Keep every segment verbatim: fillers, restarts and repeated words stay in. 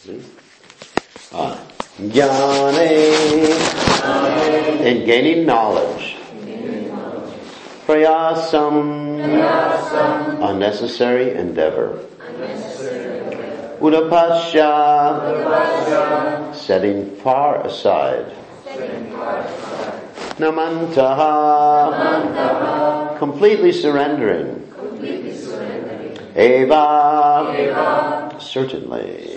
Uh, Jnane, in gaining knowledge. Prayasam, unnecessary endeavor. Udapasya, setting far aside. Namantaha, completely surrendering. Eva, certainly.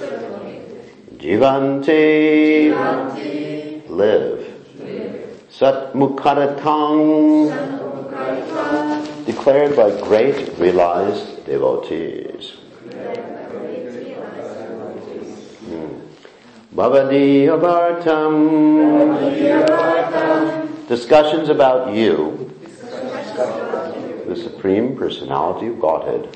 Jivanti, live. Sat Mukharatang, declared by great realized devotees. Bhavadi Avartam, discussions about you, the Supreme Personality of Godhead.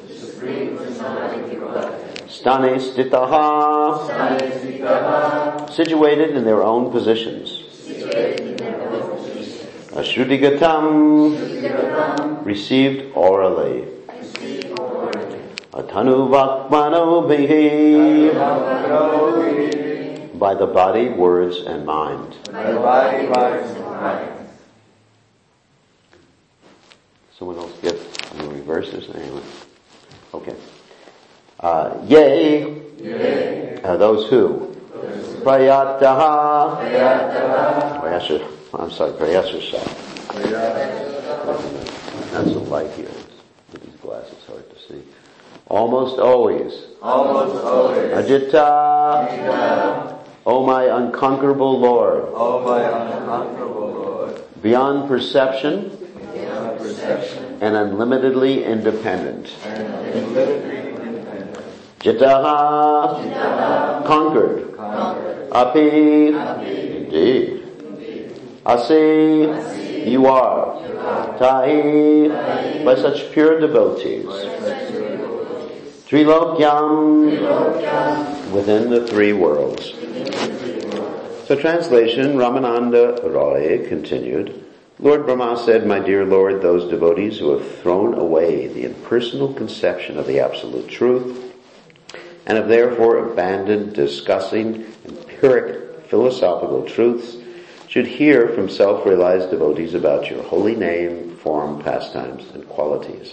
Stane Stitaha, situated in their own positions. Ashrudigatam, received orally. Atanu Vakmano Bihi, by the body, words, and mind. By the body, words, and mind. Someone else get the reverses? Anyway. Okay. Uh, yea, yea. Uh, those who? Prayataha. Prayataha. I'm sorry, Prayasasha. That's a light here. With these glasses, hard to see. Almost always. Almost always. Ajita. Ajita. O my unconquerable Lord. O my unconquerable Lord. Beyond perception. Beyond perception. And unlimitedly independent. And unlimitedly independent. Jitaha. Jitaha. Conquered. Conquered. Api. Api. Indeed. Asi. Asi. You are. You are. Tahi. Tahi. By such pure devotees. Trilokyam, Trilokyam. Within the three worlds. So translation, Ramananda Roy continued, Lord Brahma said, my dear Lord, those devotees who have thrown away the impersonal conception of the absolute truth and have therefore abandoned discussing empiric philosophical truths should hear from self-realized devotees about your holy name, form, pastimes, and qualities.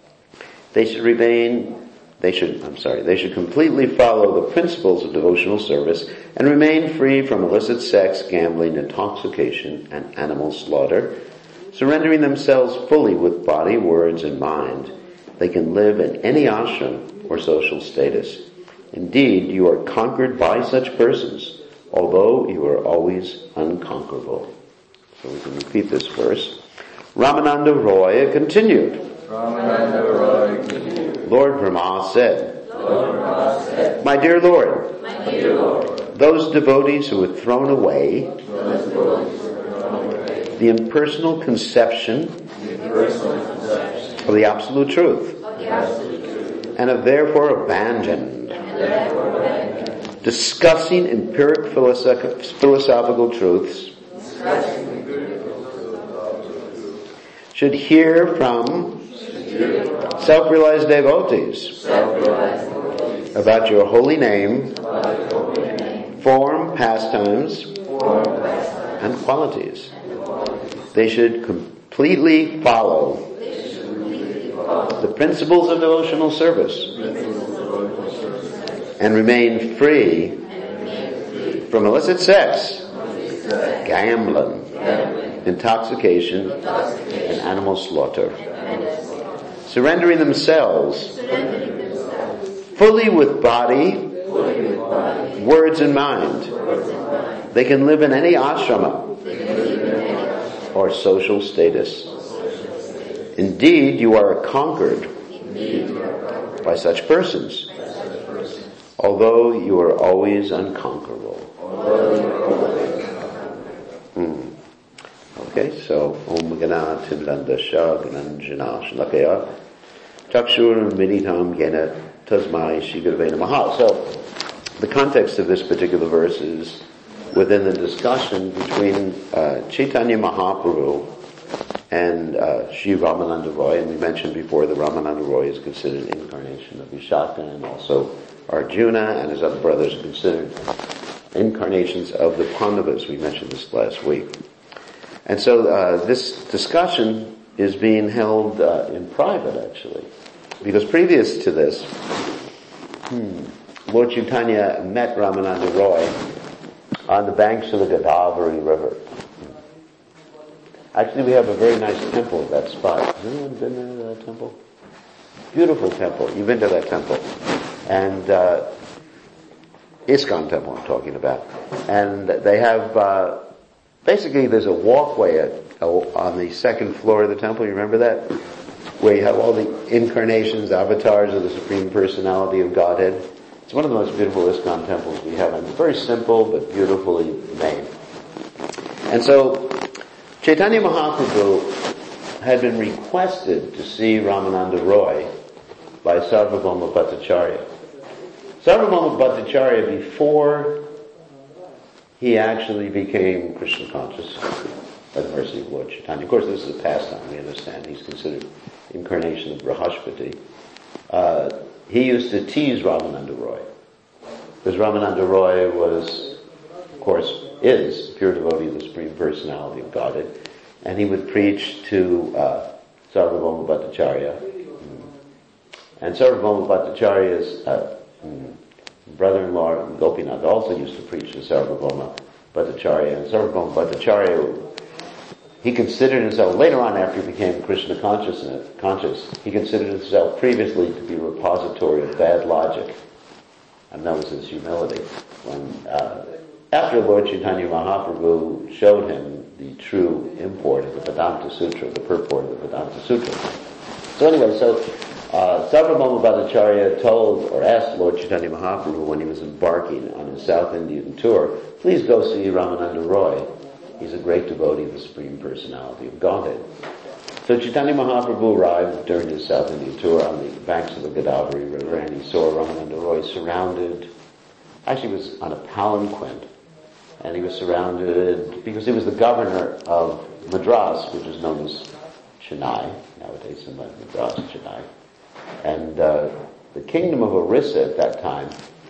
They should remain They should, I'm sorry, they should completely follow the principles of devotional service and remain free from illicit sex, gambling, intoxication, and animal slaughter, surrendering themselves fully with body, words, and mind. They can live in any ashram or social status. Indeed, you are conquered by such persons, although you are always unconquerable. So we can repeat this verse. Ramananda Roy continued. Ramananda Roy continued. Lord Brahma said, Lord Brahma said, My dear Lord, My dear Lord, those devotees who had thrown away those devotees who have thrown away the impersonal conception the impersonal conception of the absolute truth of the absolute truth and have therefore abandoned and therefore abandoned discussing empiric philosoph- philosophical truths discussing the good philosophical truth should hear from self-realized devotees self-realized devotees about your holy name, about your holy name, form, pastimes, form, pastimes, and qualities. and qualities. They should completely follow They should completely follow the principles of devotional service the principles of devotional service and remain free and remain free from illicit sex, from illicit sex, gambling, gambling, intoxication, intoxication, and animal slaughter. and animal slaughter. Surrendering themselves Surrendering themselves fully with body, fully with body, words, and mind. words, and mind. They can live in any ashrama They can live in any ashram or social status. or social status. Indeed, you are conquered Indeed, you are conquered by such persons, by such persons, although you are always unconquerable. although you are always unconquerable. Hmm. Okay, so Om Gana Timlandasha Gananjana Shlakaya Chakshur Militam Gena Tasmai Shigurve Namaha. So the context of this particular verse is within the discussion between uh, Chaitanya Mahaprabhu and uh, Sri Ramananda Roy, and we mentioned before that Ramananda Roy is considered an incarnation of Vishaka and also Arjuna and his other brothers are considered incarnations of the Pandavas. We mentioned this last week. And so uh, this discussion is being held uh, in private, actually. Because previous to this, hmm, Lord Chaitanya met Ramananda Roy on the banks of the Godavari River. Actually, we have a very nice temple at that spot. Has anyone been there to that temple? Beautiful temple. You've been to that temple. And uh, ISKCON temple I'm talking about. And they have, uh, basically there's a walkway at, on the second floor of the temple. You remember that? Where you have all the incarnations, avatars of the Supreme Personality of Godhead. It's one of the most beautiful ISKCON temples we have. And it's very simple but beautifully made. And so Chaitanya Mahaprabhu had been requested to see Ramananda Roy by Sarvabhauma Bhattacharya. Sarvabhauma Bhattacharya, before he actually became Krishna conscious, by the mercy of Lord Chaitanya. Of course, this is a pastime, we understand. He's considered incarnation of Brahaspati. Uh, he used to tease Ramananda Roy. Because Ramananda Roy was, of course, is a pure devotee of the Supreme Personality of Godhead. And he would preach to uh, Sarvabhauma Bhattacharya. And Sarvabhauma Bhattacharya's uh, brother-in-law, Gopinath, also used to preach to Sarvabhauma Bhattacharya. And Sarvabhauma Bhattacharya, he considered himself, later on after he became Krishna consciousness, conscious, he considered himself previously to be a repository of bad logic. And that was his humility. When, uh, after Lord Chaitanya Mahaprabhu showed him the true import of the Vedanta Sutra, the purport of the Vedanta Sutra. So anyway, so uh, Sarvabhauma Bhattacharya told or asked Lord Chaitanya Mahaprabhu when he was embarking on his South Indian tour, please go see Ramananda Roy. He's a great devotee of the Supreme Personality of Godhead. So Chaitanya Mahaprabhu arrived during his South Indian tour on the banks of the Godavari River, and he saw Ramananda Roy surrounded, actually he was on a palanquin, and he was surrounded, because he was the governor of Madras, which is known as Chennai, nowadays in Madras, Chennai. And uh, the kingdom of Orissa at that time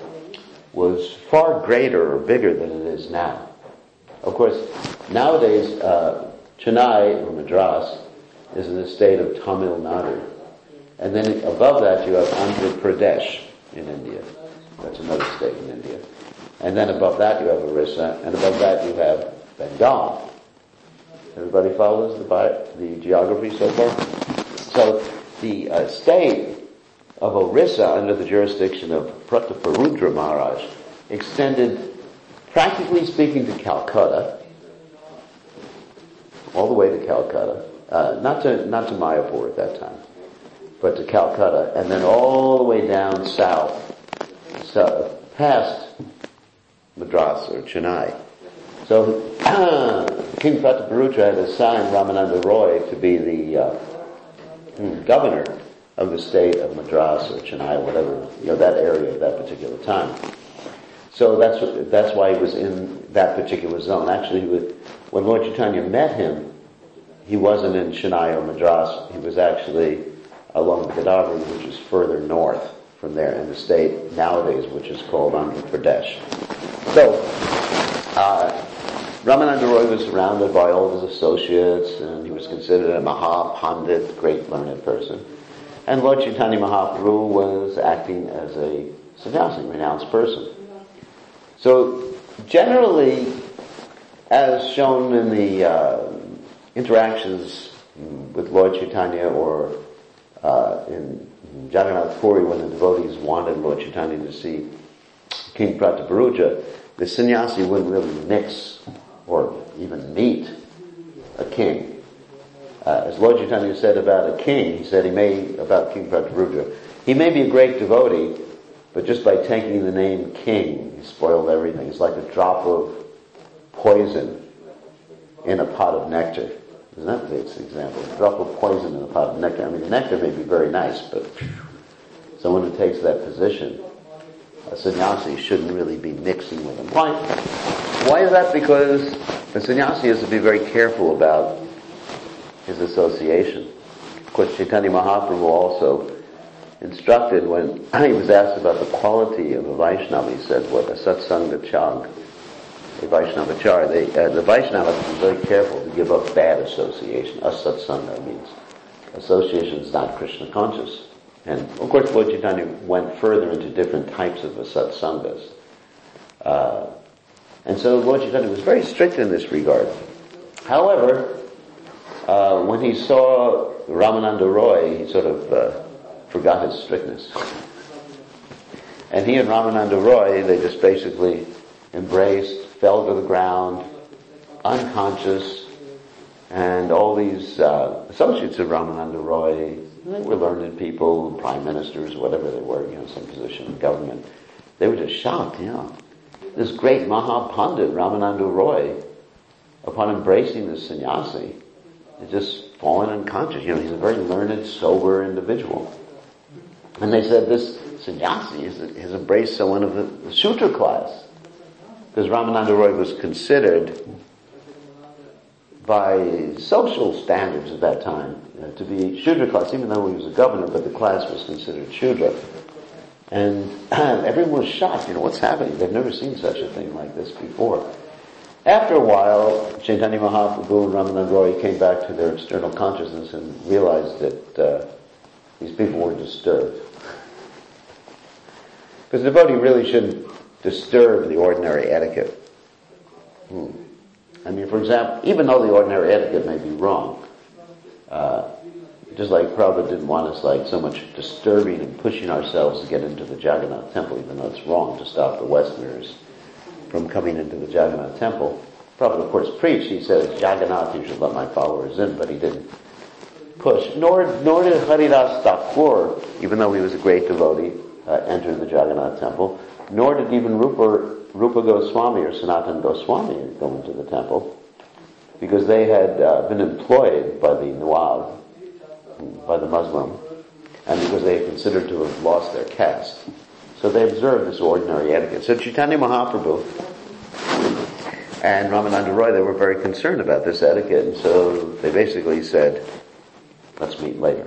was far greater or bigger than it is now. Of course, nowadays, uh, Chennai, or Madras, is in the state of Tamil Nadu. And then above that you have Andhra Pradesh in India. That's another state in India. And then above that you have Orissa, and above that you have Bengal. Everybody follows the, bi- the geography so far? So the uh, state of Orissa, under the jurisdiction of Prataparudra Maharaj, extended, practically speaking, to Calcutta, all the way to Calcutta, uh, not to not to Mayapur at that time, but to Calcutta, and then all the way down south, so, past Madras or Chennai. So uh, King Prataparudra had assigned Ramananda Roy to be the uh, governor of the state of Madras or Chennai, whatever, you know, that area at that particular time. So that's what, that's why he was in that particular zone. Actually, with, when Lord Chaitanya met him, he wasn't in Chennai or Madras. He was actually along the Godavari, which is further north from there in the state nowadays, which is called Andhra Pradesh. So, uh, Ramananda Roy was surrounded by all of his associates, and he was considered a Maha Pandit, great learned person. And Lord Chaitanya Mahaprabhu was acting as a sannyasi, renounced person. So, generally, as shown in the uh, interactions with Lord Chaitanya or uh, in Jagannath Puri, when the devotees wanted Lord Chaitanya to see King Prataparudra, the sannyasi wouldn't really mix or even meet a king. Uh, as Lord Chaitanya said about a king, he said he may, about King Prataparudra, he may be a great devotee, but just by taking the name king, he spoiled everything. It's like a drop of poison in a pot of nectar. Isn't that the example? A drop of poison in a pot of nectar. I mean, the nectar may be very nice, but someone who takes that position, a sannyasi, shouldn't really be mixing with him. Why? Why is that? Because the sannyasi has to be very careful about his association. Of course, Chaitanya Mahaprabhu also instructed when he was asked about the quality of a Vaishnava. He said, what, a satsanga chag, a Vaishnavachar. They, uh, the Vaishnavas are very careful to give up bad association. Asatsanga means association is not Krishna conscious. And of course Lord Chaitanya went further into different types of asatsangas. Uh, and so Lord Chaitanya was very strict in this regard. However, uh, when he saw Ramananda Roy, he sort of uh, forgot his strictness. And he and Ramananda Roy, they just basically embraced, fell to the ground, unconscious, and all these uh, associates of Ramananda Roy, they were learned people, prime ministers, whatever they were, you know, some position in government. They were just shocked, you know. This great Mahapandit, Ramananda Roy, upon embracing this sannyasi, had just fallen unconscious. You know, he's a very learned, sober individual. And they said this sannyasi has, has embraced someone of the, the Sutra class. Because Ramananda Roy was considered, by social standards at that time, uh, to be Shudra class, even though he was a governor, but the class was considered Shudra. And everyone was shocked, you know, what's happening? They've never seen such a thing like this before. After a while, Chaitanya Mahaprabhu and Ramananda Roy came back to their external consciousness and realized that uh, these people were disturbed. Because the devotee really shouldn't disturb the ordinary etiquette. Hmm. I mean, for example, even though the ordinary etiquette may be wrong, uh, just like Prabhupada didn't want us like so much disturbing and pushing ourselves to get into the Jagannath temple, even though it's wrong to stop the Westerners from coming into the Jagannath temple. Prabhupada, of course, preached. He said, Jagannath, you should let my followers in, but he didn't push. Nor, nor did Haridas Thakur, even though he was a great devotee, uh, enter the Jagannath temple. Nor did even Rupa, Rupa Goswami or Sanatana Goswami go into the temple, because they had uh, been employed by the Nawab, by the Muslim, and because they had considered to have lost their caste. So they observed this ordinary etiquette. So Chaitanya Mahaprabhu and Ramananda Roy, they were very concerned about this etiquette, and so they basically said, let's meet later.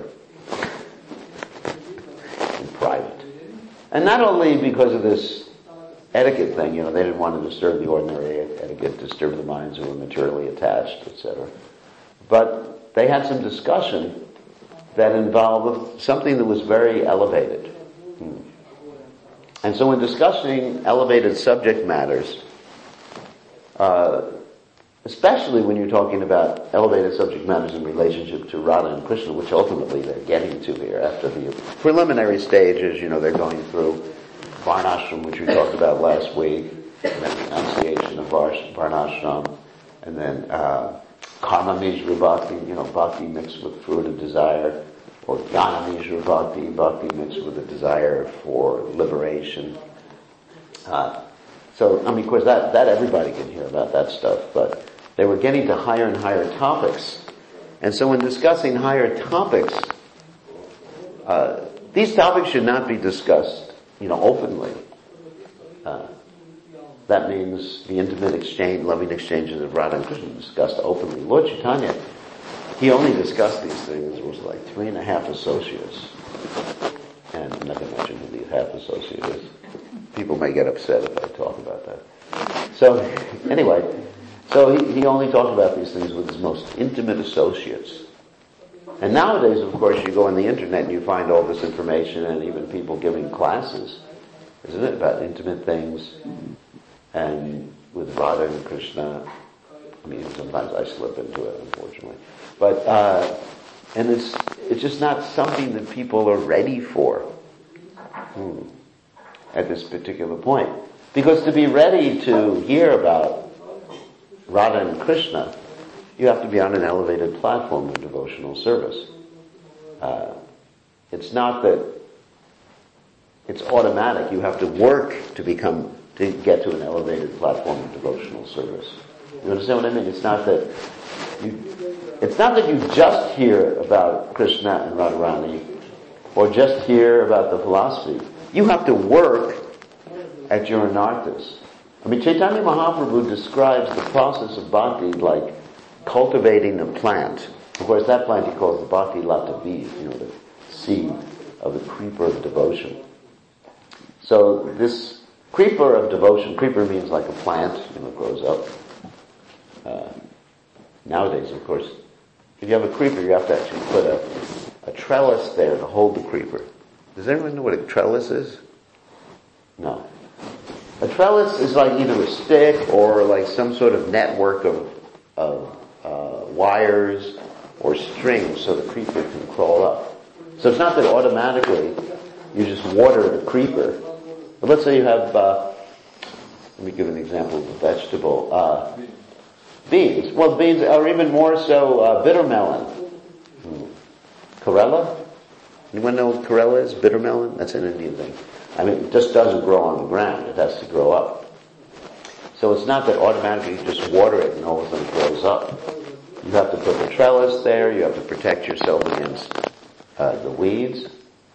In private. And not only because of this etiquette thing, you know, they didn't want to disturb the ordinary etiquette, disturb the minds who were materially attached, et cetera. But they had some discussion that involved something that was very elevated. Hmm. And so in discussing elevated subject matters, uh, especially when you're talking about elevated subject matters in relationship to Radha and Krishna, which ultimately they're getting to here after the preliminary stages, you know, they're going through Varnashram, which we talked about last week, and then the enunciation of Varnashram, and then uh, Karma Mishra Bhakti, you know, Bhakti mixed with fruit of desire, or Jnana Mishra Bhakti, Bhakti mixed with a desire for liberation. Uh, so, I mean, of course, that, that everybody can hear about that stuff, but they were getting to higher and higher topics. And so in discussing higher topics, uh, these topics should not be discussed, you know, openly. Uh, that means the intimate exchange, loving exchanges of Radha and Krishna discussed openly. Lord Chaitanya, he only discussed these things with like three and a half associates. And I'm not going to mention who the half associate is. People may get upset if I talk about that. So, anyway, so he, he only talked about these things with his most intimate associates. And nowadays, of course, you go on the internet and you find all this information, and even people giving classes, isn't it, about intimate things, and with Radha and Krishna. I mean, sometimes I slip into it, unfortunately. But, uh, and it's, it's just not something that people are ready for, hmm, at this particular point. Because to be ready to hear about Radha and Krishna, you have to be on an elevated platform of devotional service. Uh, it's not that it's automatic. You have to work to become, to get to an elevated platform of devotional service. You understand what I mean? It's not that you, it's not that you just hear about Krishna and Radharani, or just hear about the philosophy. You have to work at your anarthas. I mean, Chaitanya Mahaprabhu describes the process of bhakti like cultivating a plant. Of course, that plant he calls the bhakti lata bead, you know, the seed. of the creeper of devotion. So this creeper of devotion, creeper means like a plant, you know, grows up. Uh, nowadays, of course, if you have a creeper, you have to actually put a, a trellis there to hold the creeper. Does everyone know what a trellis is? No. A trellis is like either a stick or like some sort of network of, of uh, wires or strings so the creeper can crawl up. So it's not that automatically you just water the creeper. But let's say you have, uh, let me give an example of a vegetable. Uh, beans. Well, beans, or even more so, uh, bitter melon. Hmm. Corella? Anyone know what Corella is? Bitter melon? That's an Indian thing. I mean, it just doesn't grow on the ground. It has to grow up. So it's not that automatically you just water it and all of a sudden it grows up. You have to put the trellis there. You have to protect yourself against uh, the weeds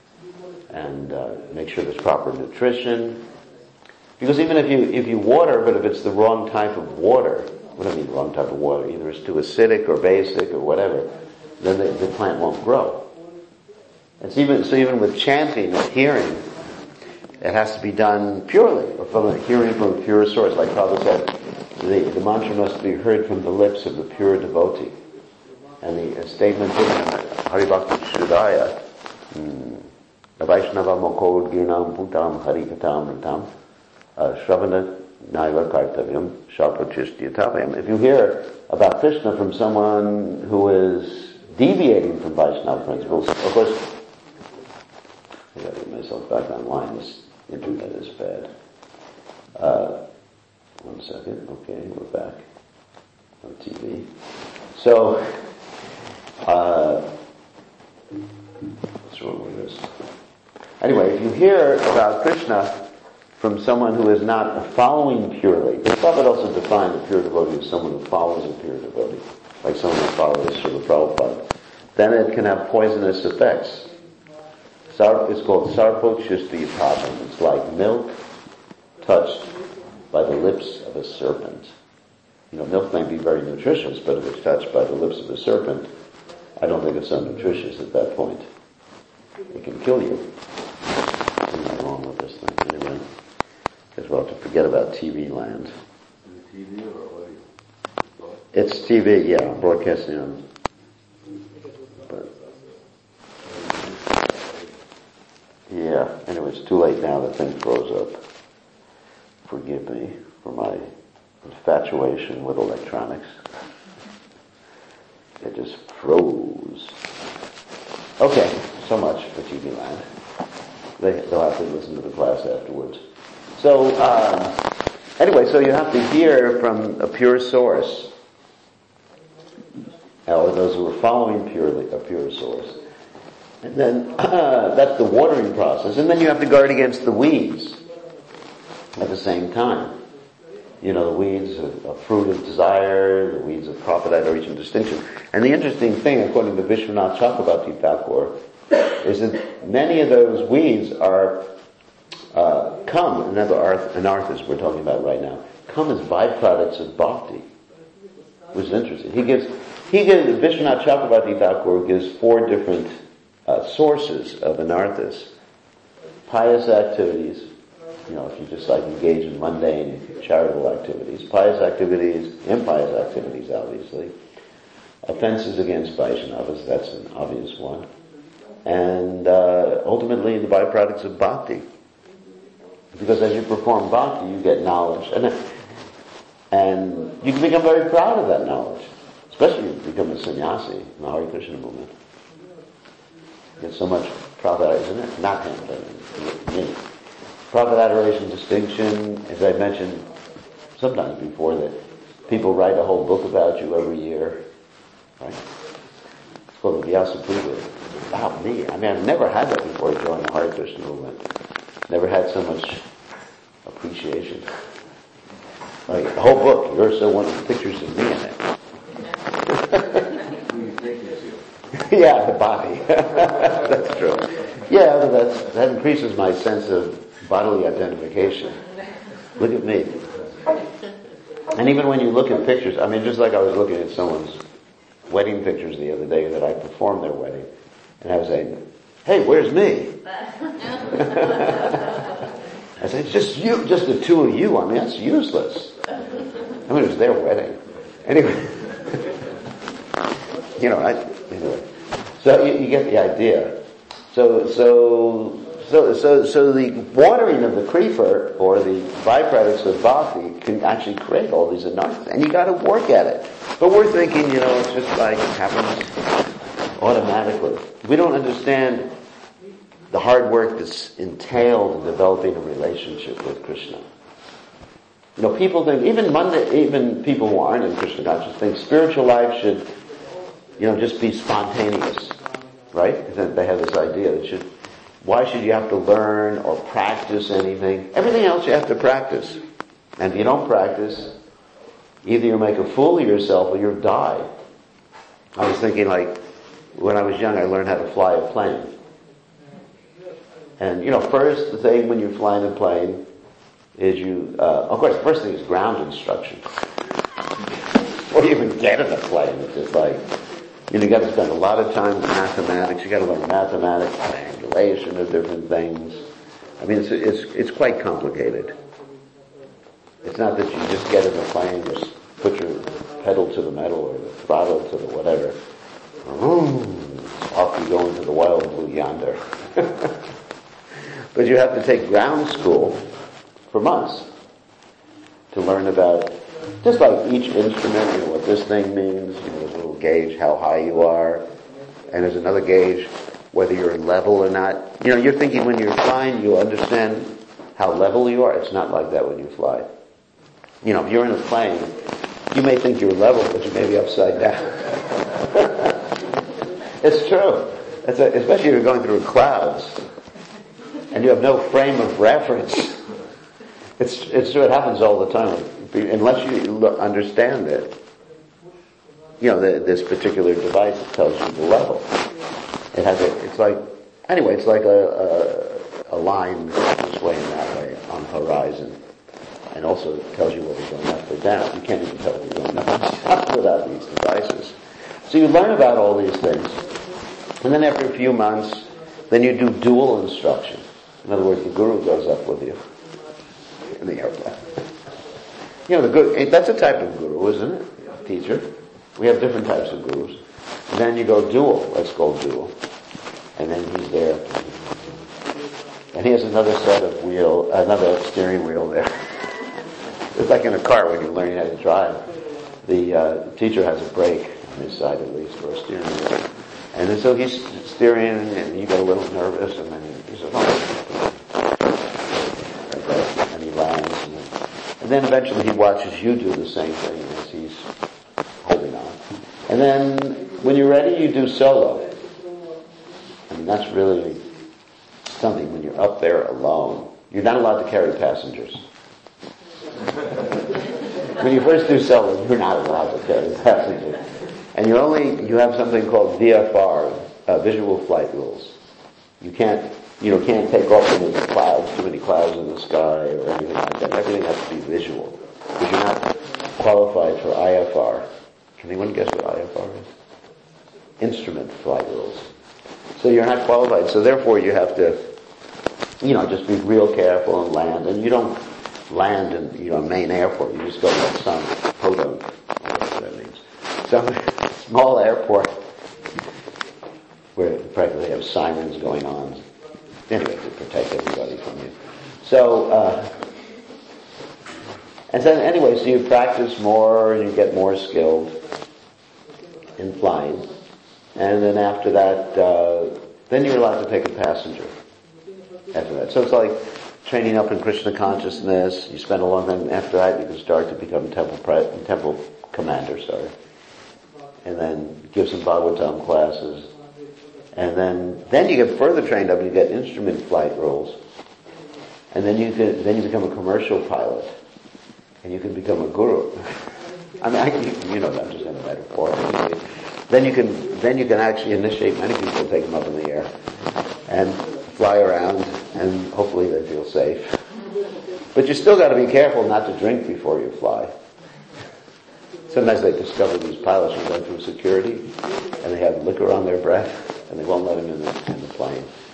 and uh, make sure there's proper nutrition. Because even if you if you water, but if it's the wrong type of water, what do I mean wrong type of water? Either it's too acidic or basic or whatever, then the, the plant won't grow. It's even so even with chanting or hearing, it has to be done purely, or from a hearing from a pure source. Like Prabhupada said, the, the mantra must be heard from the lips of the pure devotee. And the statement in Hari Bhakti Shuddhaya, Vaishnava Mokod Girnam Putam Hari Katam Ritam, Shravana Naiva Kartavyam, Shaprachistiyatavayam. If you hear about Krishna from someone who is deviating from Vaishnava principles, of course, I gotta get myself back online. This internet is bad. Uh, one second. Okay, we're back on T V. So, uh, what's wrong with this? Anyway, if you hear about Krishna from someone who is not following purely, the Prabhupada also defined a pure devotee as someone who follows a pure devotee, like someone who follows Srila Prabhupada, then it can have poisonous effects. It's called sarpochistiyatavayam. It's like milk touched by the lips of a serpent. You know, milk may be very nutritious, but if it's touched by the lips of a serpent, I don't think it's so nutritious at that point. It can kill you. Something wrong with this thing. Anyway, guess we'll have to forget about T V land. Is it T V or audio? It's T V, yeah, broadcasting on. But yeah, anyway, it's too late now. The thing froze up. Forgive me for my infatuation with electronics. It just froze. Okay, so much for T V land. They, they'll have to listen to the class afterwards. So, um, anyway, so you have to hear from a pure source, or those who are following purely a pure source. And then, uh, that's the watering process. And then you have to guard against the weeds at the same time. You know, the weeds of, of fruit of desire, the weeds of profit, adoration, distinction. And the interesting thing, according to Vishwanath Chakrabarti Thakur, is that many of those weeds are, uh, come, another anarthas we're talking about right now, come as byproducts of bhakti. Which is interesting. He gives, he gives, Vishwanath Chakrabarti Thakur gives four different uh, sources of anarthas. Pious activities, you know, if you just like engage in mundane charitable activities, pious activities, impious activities, obviously, offenses against Vaishnavas, that's an obvious one, and uh, ultimately the byproducts of bhakti. Because as you perform bhakti, you get knowledge, and and you can become very proud of that knowledge, especially if you become a sannyasi in the Hare Krishna movement. You get so much profit, isn't it? Not him, but me. Profit, adoration, distinction, as I mentioned sometimes before, that people write a whole book about you every year, right? It's called the Vyasa Puja. About me. I mean, I've never had that before I joined the Hare Krishna movement. Never had so much appreciation. Like, a whole book, you're so one of the pictures of me in it. Yeah, the body. That's true. Yeah, but that's, that increases my sense of bodily identification. Look at me. And even when you look at pictures, I mean, just like I was looking at someone's wedding pictures the other day that I performed their wedding, and I was saying, hey, where's me? I said, it's just you, just the two of you. I mean, that's useless. I mean, it was their wedding. Anyway, you know, I, anyway. So you, you get the idea. So, so, so, so, so the watering of the creeper or the byproducts of bhakti can actually create all these anarthas, and you got to work at it. But we're thinking, you know, it's just like it happens automatically. We don't understand the hard work that's entailed in developing a relationship with Krishna. You know, people think, even Monday, even people who aren't in Krishna consciousness think spiritual life should, you know, just be spontaneous, right? They have this idea that should, why should you have to learn or practice anything? Everything else you have to practice. And if you don't practice, either you make a fool of yourself or you'll die. I was thinking, like, when I was young, I learned how to fly a plane. And, you know, first, the thing when you're flying a plane is you, uh, of course, the first thing is ground instruction. Before you even get in a plane, it's just like, you know, you got to spend a lot of time with mathematics. You got to learn mathematics, triangulation of different things. I mean, it's, it's, it's quite complicated. It's not that you just get in the plane, just put your pedal to the metal or the throttle to the whatever. Off you go into the wild blue yonder. But you have to take ground school for months to learn about, just like each instrument, you know, what this thing means, you know, there's a little gauge how high you are, and there's another gauge whether you're in level or not. You know, you're thinking when you're flying, you understand how level you are. It's not like that when you fly. You know, if you're in a plane, you may think you're level, but you may be upside down. It's true. It's a, especially if you're going through clouds and you have no frame of reference. It's it's true. It happens all the time. Unless you understand it, you know, the, this particular device that tells you the level. It has a. It's like anyway. It's like a a, a line this way and that way on the horizon, and also it tells you whether you're going up or down. You can't even tell if you're going up or down without these devices. So you learn about all these things. And then after a few months, then you do dual instruction. In other words, the guru goes up with you in the airplane. You know, the guru, that's a type of guru, isn't it? Teacher. We have different types of gurus. And then you go dual. Let's go dual. And then he's there. And he has another set of wheel, another steering wheel there. It's like in a car when you're learning how to drive. The uh, teacher has a brake on his side at least, or a steering wheel. And then so he's steering, and you get a little nervous, and then he says, oh. And he lands. And then, and then eventually he watches you do the same thing as he's holding on. And then when you're ready, you do solo. I mean, that's really something when you're up there alone. You're not allowed to carry passengers. When you first do solo, you're not allowed to carry passengers. And you only, you have something called V F R, uh, visual flight rules. You can't, you know, can't take off into the clouds, too many clouds in the sky or anything like that. Everything has to be visual. Because you're not qualified for I F R. Can anyone guess what I F R is? Instrument flight rules. So you're not qualified. So therefore you have to, you know, just be real careful and land. And you don't land in, you know, a main airport. You just go to some podunk, whatever that means. Some small airport where practically have sirens going on. Anyway, to protect everybody from you. So, uh, and then anyway, so you practice more and you get more skilled in flying. And then after that, uh, then you're allowed to take a passenger after that. So it's like training up in Krishna consciousness. You spend a long time. After that, you can start to become temple pre- temple commander, sorry. And then give some Bhagavatam classes. And then, then you get further trained up and you get instrument flight rules. And then you can, then you become a commercial pilot. And you can become a guru. I mean, I, you, you know, I'm just in a metaphor. Then you can, then you can actually initiate many people, take them up in the air. And fly around, and hopefully they feel safe. But you still gotta be careful not to drink before you fly. Sometimes they discover these pilots who go through security, and they have liquor on their breath, and they won't let them in the, in the plane.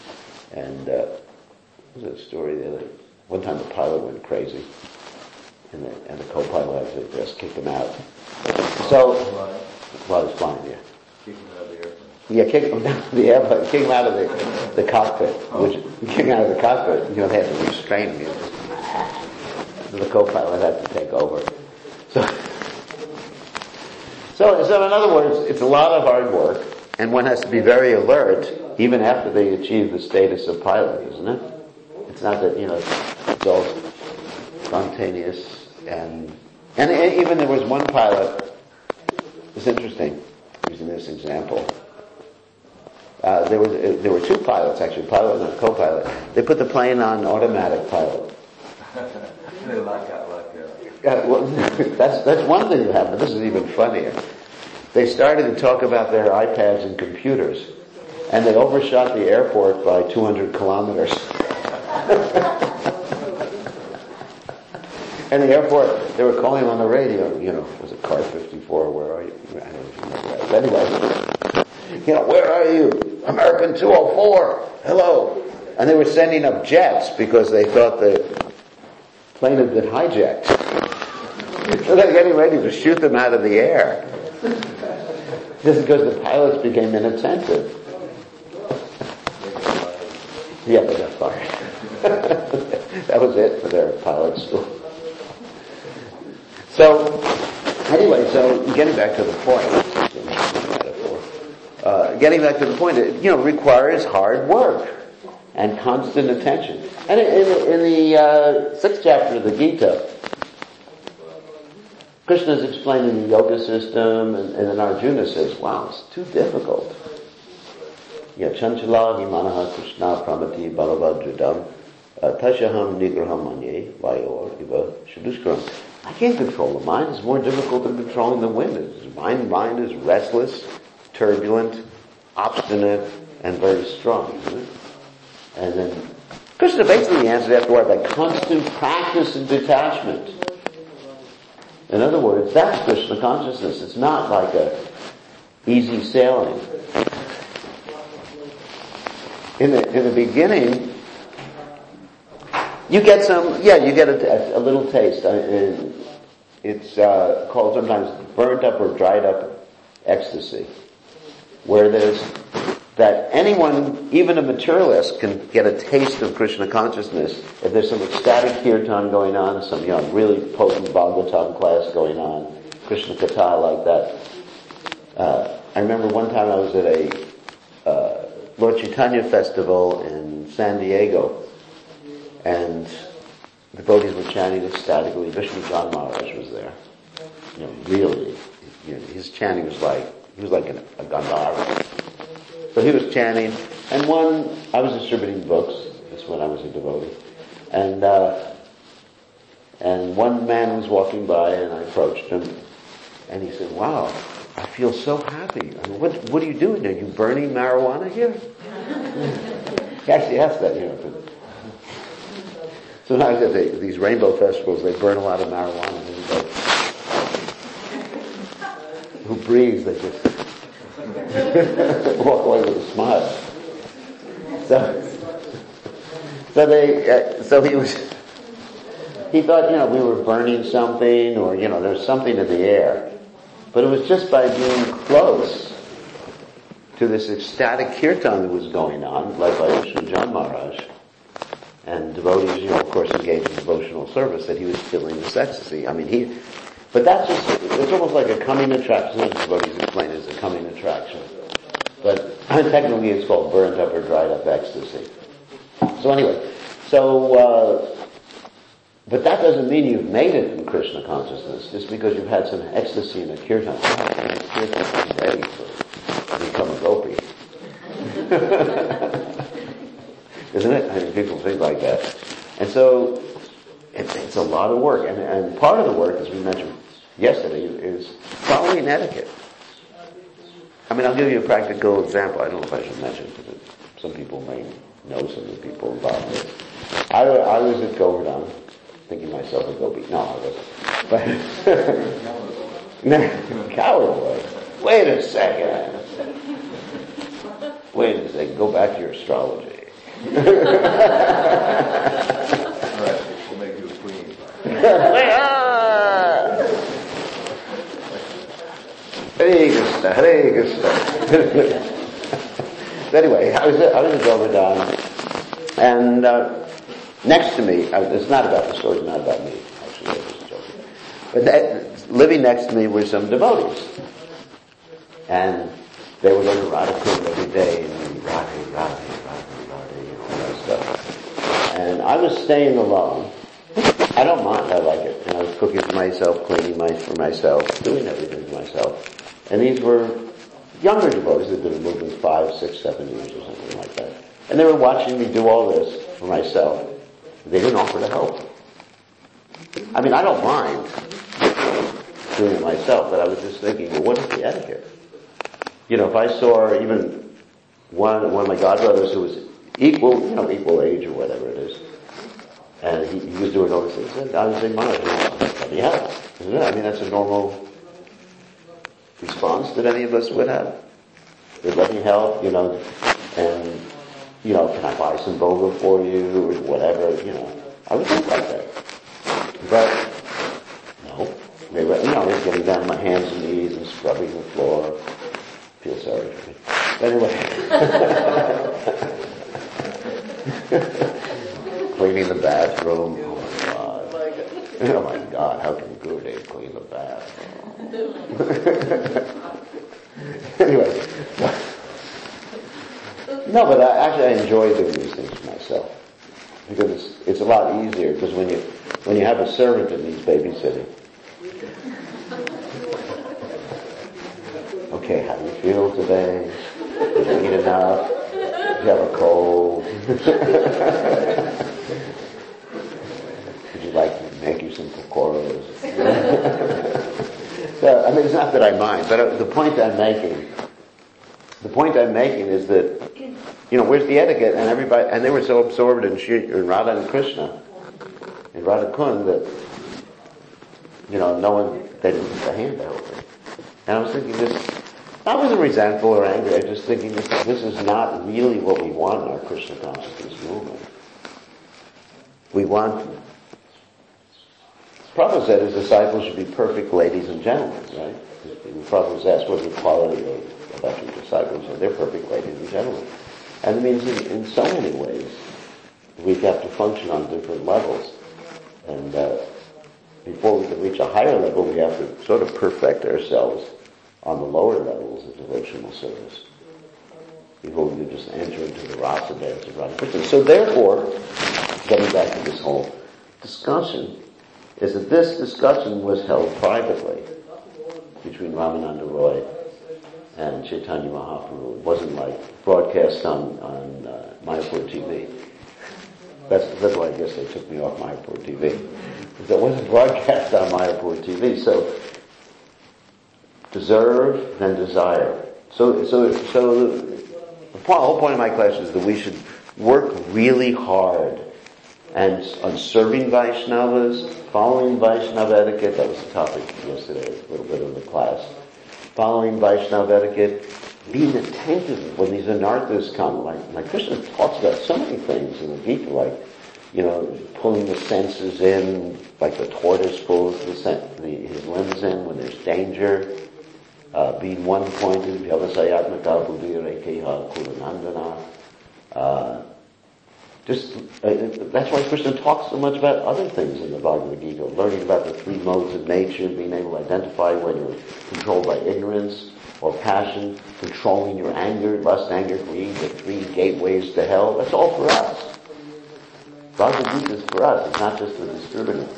And uh, there was a story the other, one time the pilot went crazy, and the, and the co-pilot had to just kick him out. So, while he's flying, yeah. Kick him out of the airplane. Yeah, kick him out of the airplane, kick him out of the, the cockpit, which, kick him out of the cockpit, you know, they had to restrain him. So the co-pilot had to take over. So, so, so in other words, it's a lot of hard work, and one has to be very alert, even after they achieve the status of pilot, isn't it? It's not that, you know, it's all spontaneous, and, and even there was one pilot, it's interesting, using this example. Uh, there was, uh, there were two pilots actually, a pilot and a co-pilot. They put the plane on automatic pilot. They lock out like that. Uh, well, that's, that's one thing that happened, this is even funnier. They started to talk about their iPads and computers, and they overshot the airport by two hundred kilometers. And the airport, they were calling on the radio, you know, was it car fifty-four, where are you? I don't know if you remember that. But anyway, you know, where are you? American two oh four, hello. And they were sending up jets because they thought the plane had been hijacked. So they're getting ready to shoot them out of the air. This is because the pilots became inattentive. Yeah, they got fired. That was it for their pilot school. So, anyway, so getting back to the point, uh, getting back to the point, it, you know, requires hard work and constant attention. And in, in, in the uh, sixth chapter of the Gita, Krishna is explaining the yoga system, and, and then Arjuna says, wow, it's too difficult. Yeah, Chanchala Himanaha Krishna Pramati Balavajradam Tashaham Nigraham Manye Vayor Iva Shadushkaram. I can't control the mind. It's more difficult than controlling the wind. His mind, mind is restless, turbulent, obstinate, and very strong, isn't it? And then Krishna basically answered afterward by constant practice and detachment. In other words, that's Krishna consciousness. It's not like a easy sailing. In the, in the beginning, you get some, yeah, you get a, a little taste. And it's uh, called sometimes burnt up or dried up ecstasy, where there's that anyone, even a materialist, can get a taste of Krishna consciousness if there's some ecstatic kirtan going on, some, you know, really potent Bhagavatam class going on, Krishna Katha like that. Uh, I remember one time I was at a uh, Lord Chaitanya festival in San Diego, and the devotees were chanting ecstatically. Vishnu John Maharaj was there. You know, really, you know, his chanting was like, he was like an, a Gandhara. So he was chanting, and one, I was distributing books, that's when I was a devotee, and, uh, and one man was walking by, and I approached him, and he said, wow, I feel so happy. I mean, what, what are you doing there? You burning marijuana here? He actually asked that, you know. Sometimes at the, these rainbow festivals, they burn a lot of marijuana, and like, who breathes, they just walk away with a smile. So, so they, uh, so he was, he thought, you know, we were burning something, or, you know, there's something in the air. But it was just by being close to this ecstatic kirtan that was going on, led by Vishnu John Maharaj, and devotees, you know, of course, engaged in devotional service, that he was feeling this ecstasy. I mean, he, but that's just, it's almost like a coming attraction. As devotees explain it as a coming attraction. But technically it's called burnt up or dried up ecstasy. So anyway, so, uh, but that doesn't mean you've made it in Krishna consciousness, just because you've had some ecstasy in a kirtan. A kirtan is ready to become a gopi. Isn't it? I mean, people think like that. And so, it's, it's a lot of work. And, and part of the work, as we mentioned yesterday, is following etiquette. I mean, I'll give you a practical example. I don't know if I should mention it, because some people may know some of the people involved in it. I, I was at Govardhan, thinking myself a gopi. No, I wasn't. But, coward boy. Wait a second. Wait a second. Go back to your astrology. Alright, we'll make you a queen. Hare Krishna, Hare Krishna. So anyway, I was I was in Govardhan, and uh, next to me, uh, it's not about the story, it's not about me, actually, I was just joking. But that, living next to me were some devotees. And they were going to Radha Kund every day, and Radha, Radha, Radha, Radha, and all that stuff. And I was staying alone. I don't mind, I like it. And I was cooking for myself, cleaning my, for myself, doing everything for myself. And these were younger devotees that had been in movement five, six, seven years or something like that. And they were watching me do all this for myself. They didn't offer to help. I mean, I don't mind doing it myself, but I was just thinking, well, what is the etiquette? You know, if I saw even one one of my godbrothers who was equal, you know, equal age or whatever it is, and he, he was doing all these things, I would say, Mother, let me help. Isn't it? I mean, that's a normal response that any of us would have. They'd let me help, you know, and, you know, can I buy some boga for you, or whatever, you know. I would think like that. But, no. They were, you know, they're getting down on my hands and knees and scrubbing the floor. Feel sorry for me. But anyway. Cleaning the bathroom. Oh my God. Oh my God, how can Gurudev clean the bathroom? Anyway. No, but I, actually I enjoy doing these things for myself. Because it's, it's a lot easier, because when you, when you have a servant that needs babysitting, okay, how do you feel today? Did you eat enough? Did you have a cold? Would you like me to make you some pakoras? So, I mean, it's not that I mind, but the point I'm making, the point I'm making is that, you know, where's the etiquette? And everybody, and they were so absorbed in, Shri, in Radha and Krishna, in Radha Kund, that, you know, no one, they didn't put their hand out. And I was thinking this, I wasn't resentful or angry, I was just thinking this, this is not really what we want in our Krishna consciousness movement. We want, Prabhupada said his disciples should be perfect ladies and gentlemen, right? Prabhupada was asked what is the quality of, about your disciples, and they're perfect ladies and gentlemen. And it means in, in so many ways, we have to function on different levels. And uh, before we can reach a higher level, we have to sort of perfect ourselves on the lower levels of devotional service before we can just enter into the rasa dance of Radha Krishna. So therefore, getting back to this whole discussion, is that this discussion was held privately between Ramananda Roy and Chaitanya Mahaprabhu. It wasn't like broadcast on, on uh, Mayapur T V. That's, that's why I guess they took me off Mayapur T V. Because it wasn't broadcast on Mayapur T V. So, deserve and desire. So, so, so the whole point of my class is that we should work really hard and on serving Vaishnavas, following Vaishnava etiquette. That was the topic yesterday, a little bit of the class. Following Vaishnava etiquette, being attentive when these anarthas come. Like, like Krishna talks about so many things in the Gita, like, you know, pulling the senses in, like the tortoise pulls the, sen- the his limbs in when there's danger. Uh, being one-pointed, Vyavasayatmaka Buddhirekeha Kulanandana. Uh, just, uh, that's why Krishna talks so much about other things in the Bhagavad Gita, learning about the three modes of nature, being able to identify when you're controlled by ignorance or passion, controlling your anger, lust, anger, greed, the three gateways to hell. That's all for us. Bhagavad Gita is for us, it's not just for distributing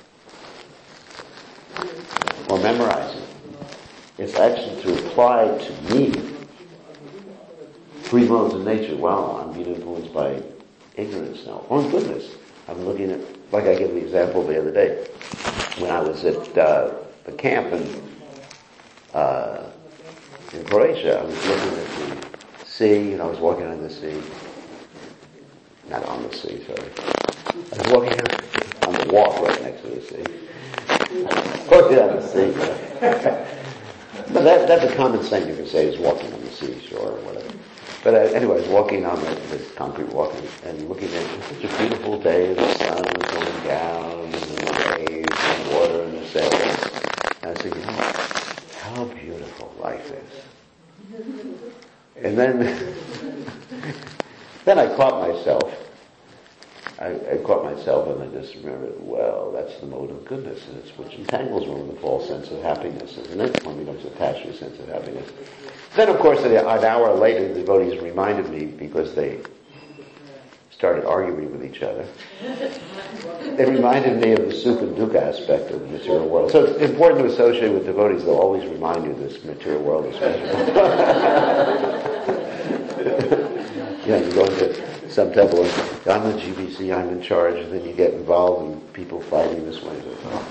or memorizing. It's actually to apply to me three modes of nature. Wow, I'm being influenced by ignorance now. Oh goodness. I'm looking at, like I gave the example the other day, when I was at uh, the camp in, uh, in Croatia, I was looking at the sea, and I was walking on the sea. Not on the sea, sorry. I was walking on the walk right next to the sea. Walking on the sea. But that, that's a common thing you can say, is walking on the seashore or whatever. But uh, anyway, I was walking on the, this concrete walk and looking at it. Such a beautiful day. The sun was going down, and the waves and the water and the sails. And I was thinking, oh, how beautiful life is. And then, then I caught myself. I, I caught myself and I just remembered, well, that's the mode of goodness, and it's which entangles one with the false sense of happiness, isn't it? When we don't attach to a sense of happiness. Then, of course, an hour later, the devotees reminded me, because they started arguing with each other, they reminded me of the sukha and dukkha aspect of the material world. So it's important to associate with devotees. They'll always remind you this material world is miserable. Yeah, you go into some temple and I'm the G B C, I'm in charge, and then you get involved in people fighting this way.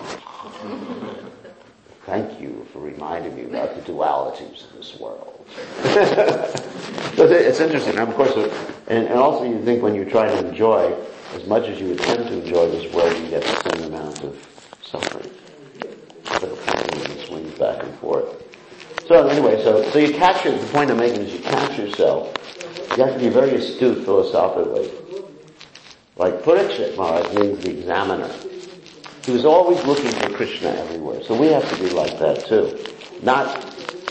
Thank you for reminding me about the dualities of this world. So it's interesting. Of course, and, and also you think when you try to enjoy, as much as you attempt to enjoy this world, you get the same amount of suffering. So it swings back and forth. So anyway, so, so you capture, the point I'm making is you catch yourself. You have to be very astute philosophically. Like Parikshit Maharaj means the examiner. He was always looking for Krishna everywhere. So we have to be like that too. Not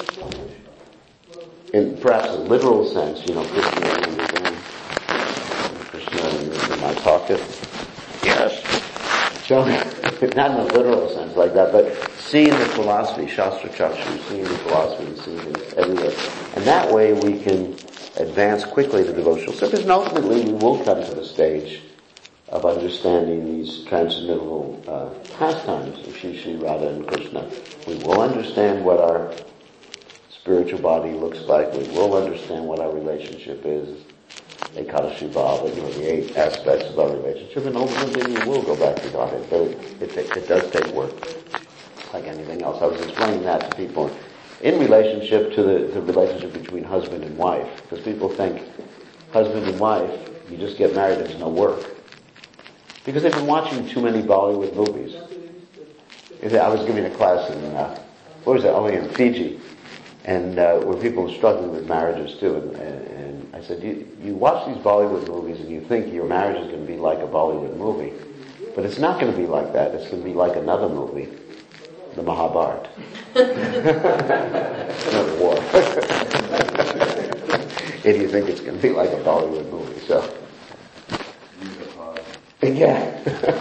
in perhaps a literal sense, you know, Krishna in everything. Krishna in my pocket. Yes. So, not in a literal sense like that, but see in the philosophy, Shastra Chakshu, see in the philosophy and see things everywhere. And that way we can advance quickly to devotional service, and ultimately we will come to the stage of understanding these transcendental uh, pastimes of Shri Shri Radha and Krishna. We will understand what our spiritual body looks like. We will understand what our relationship is. Ekadashi Bhava, you know, the eight aspects of our relationship, and ultimately we will go back to Godhead. But it, it, it does take work, like anything else. I was explaining that to people in relationship to the, the relationship between husband and wife, because people think husband and wife, you just get married, there's no work. Because they've been watching too many Bollywood movies. I was giving a class in, uh, what was that, only in Fiji, and uh, where people were struggling with marriages too, and, and I said, you, you watch these Bollywood movies and you think your marriage is going to be like a Bollywood movie, but it's not going to be like that. It's going to be like another movie, the Mahabharata. Another war. If you think it's going to be like a Bollywood movie, so. Yeah.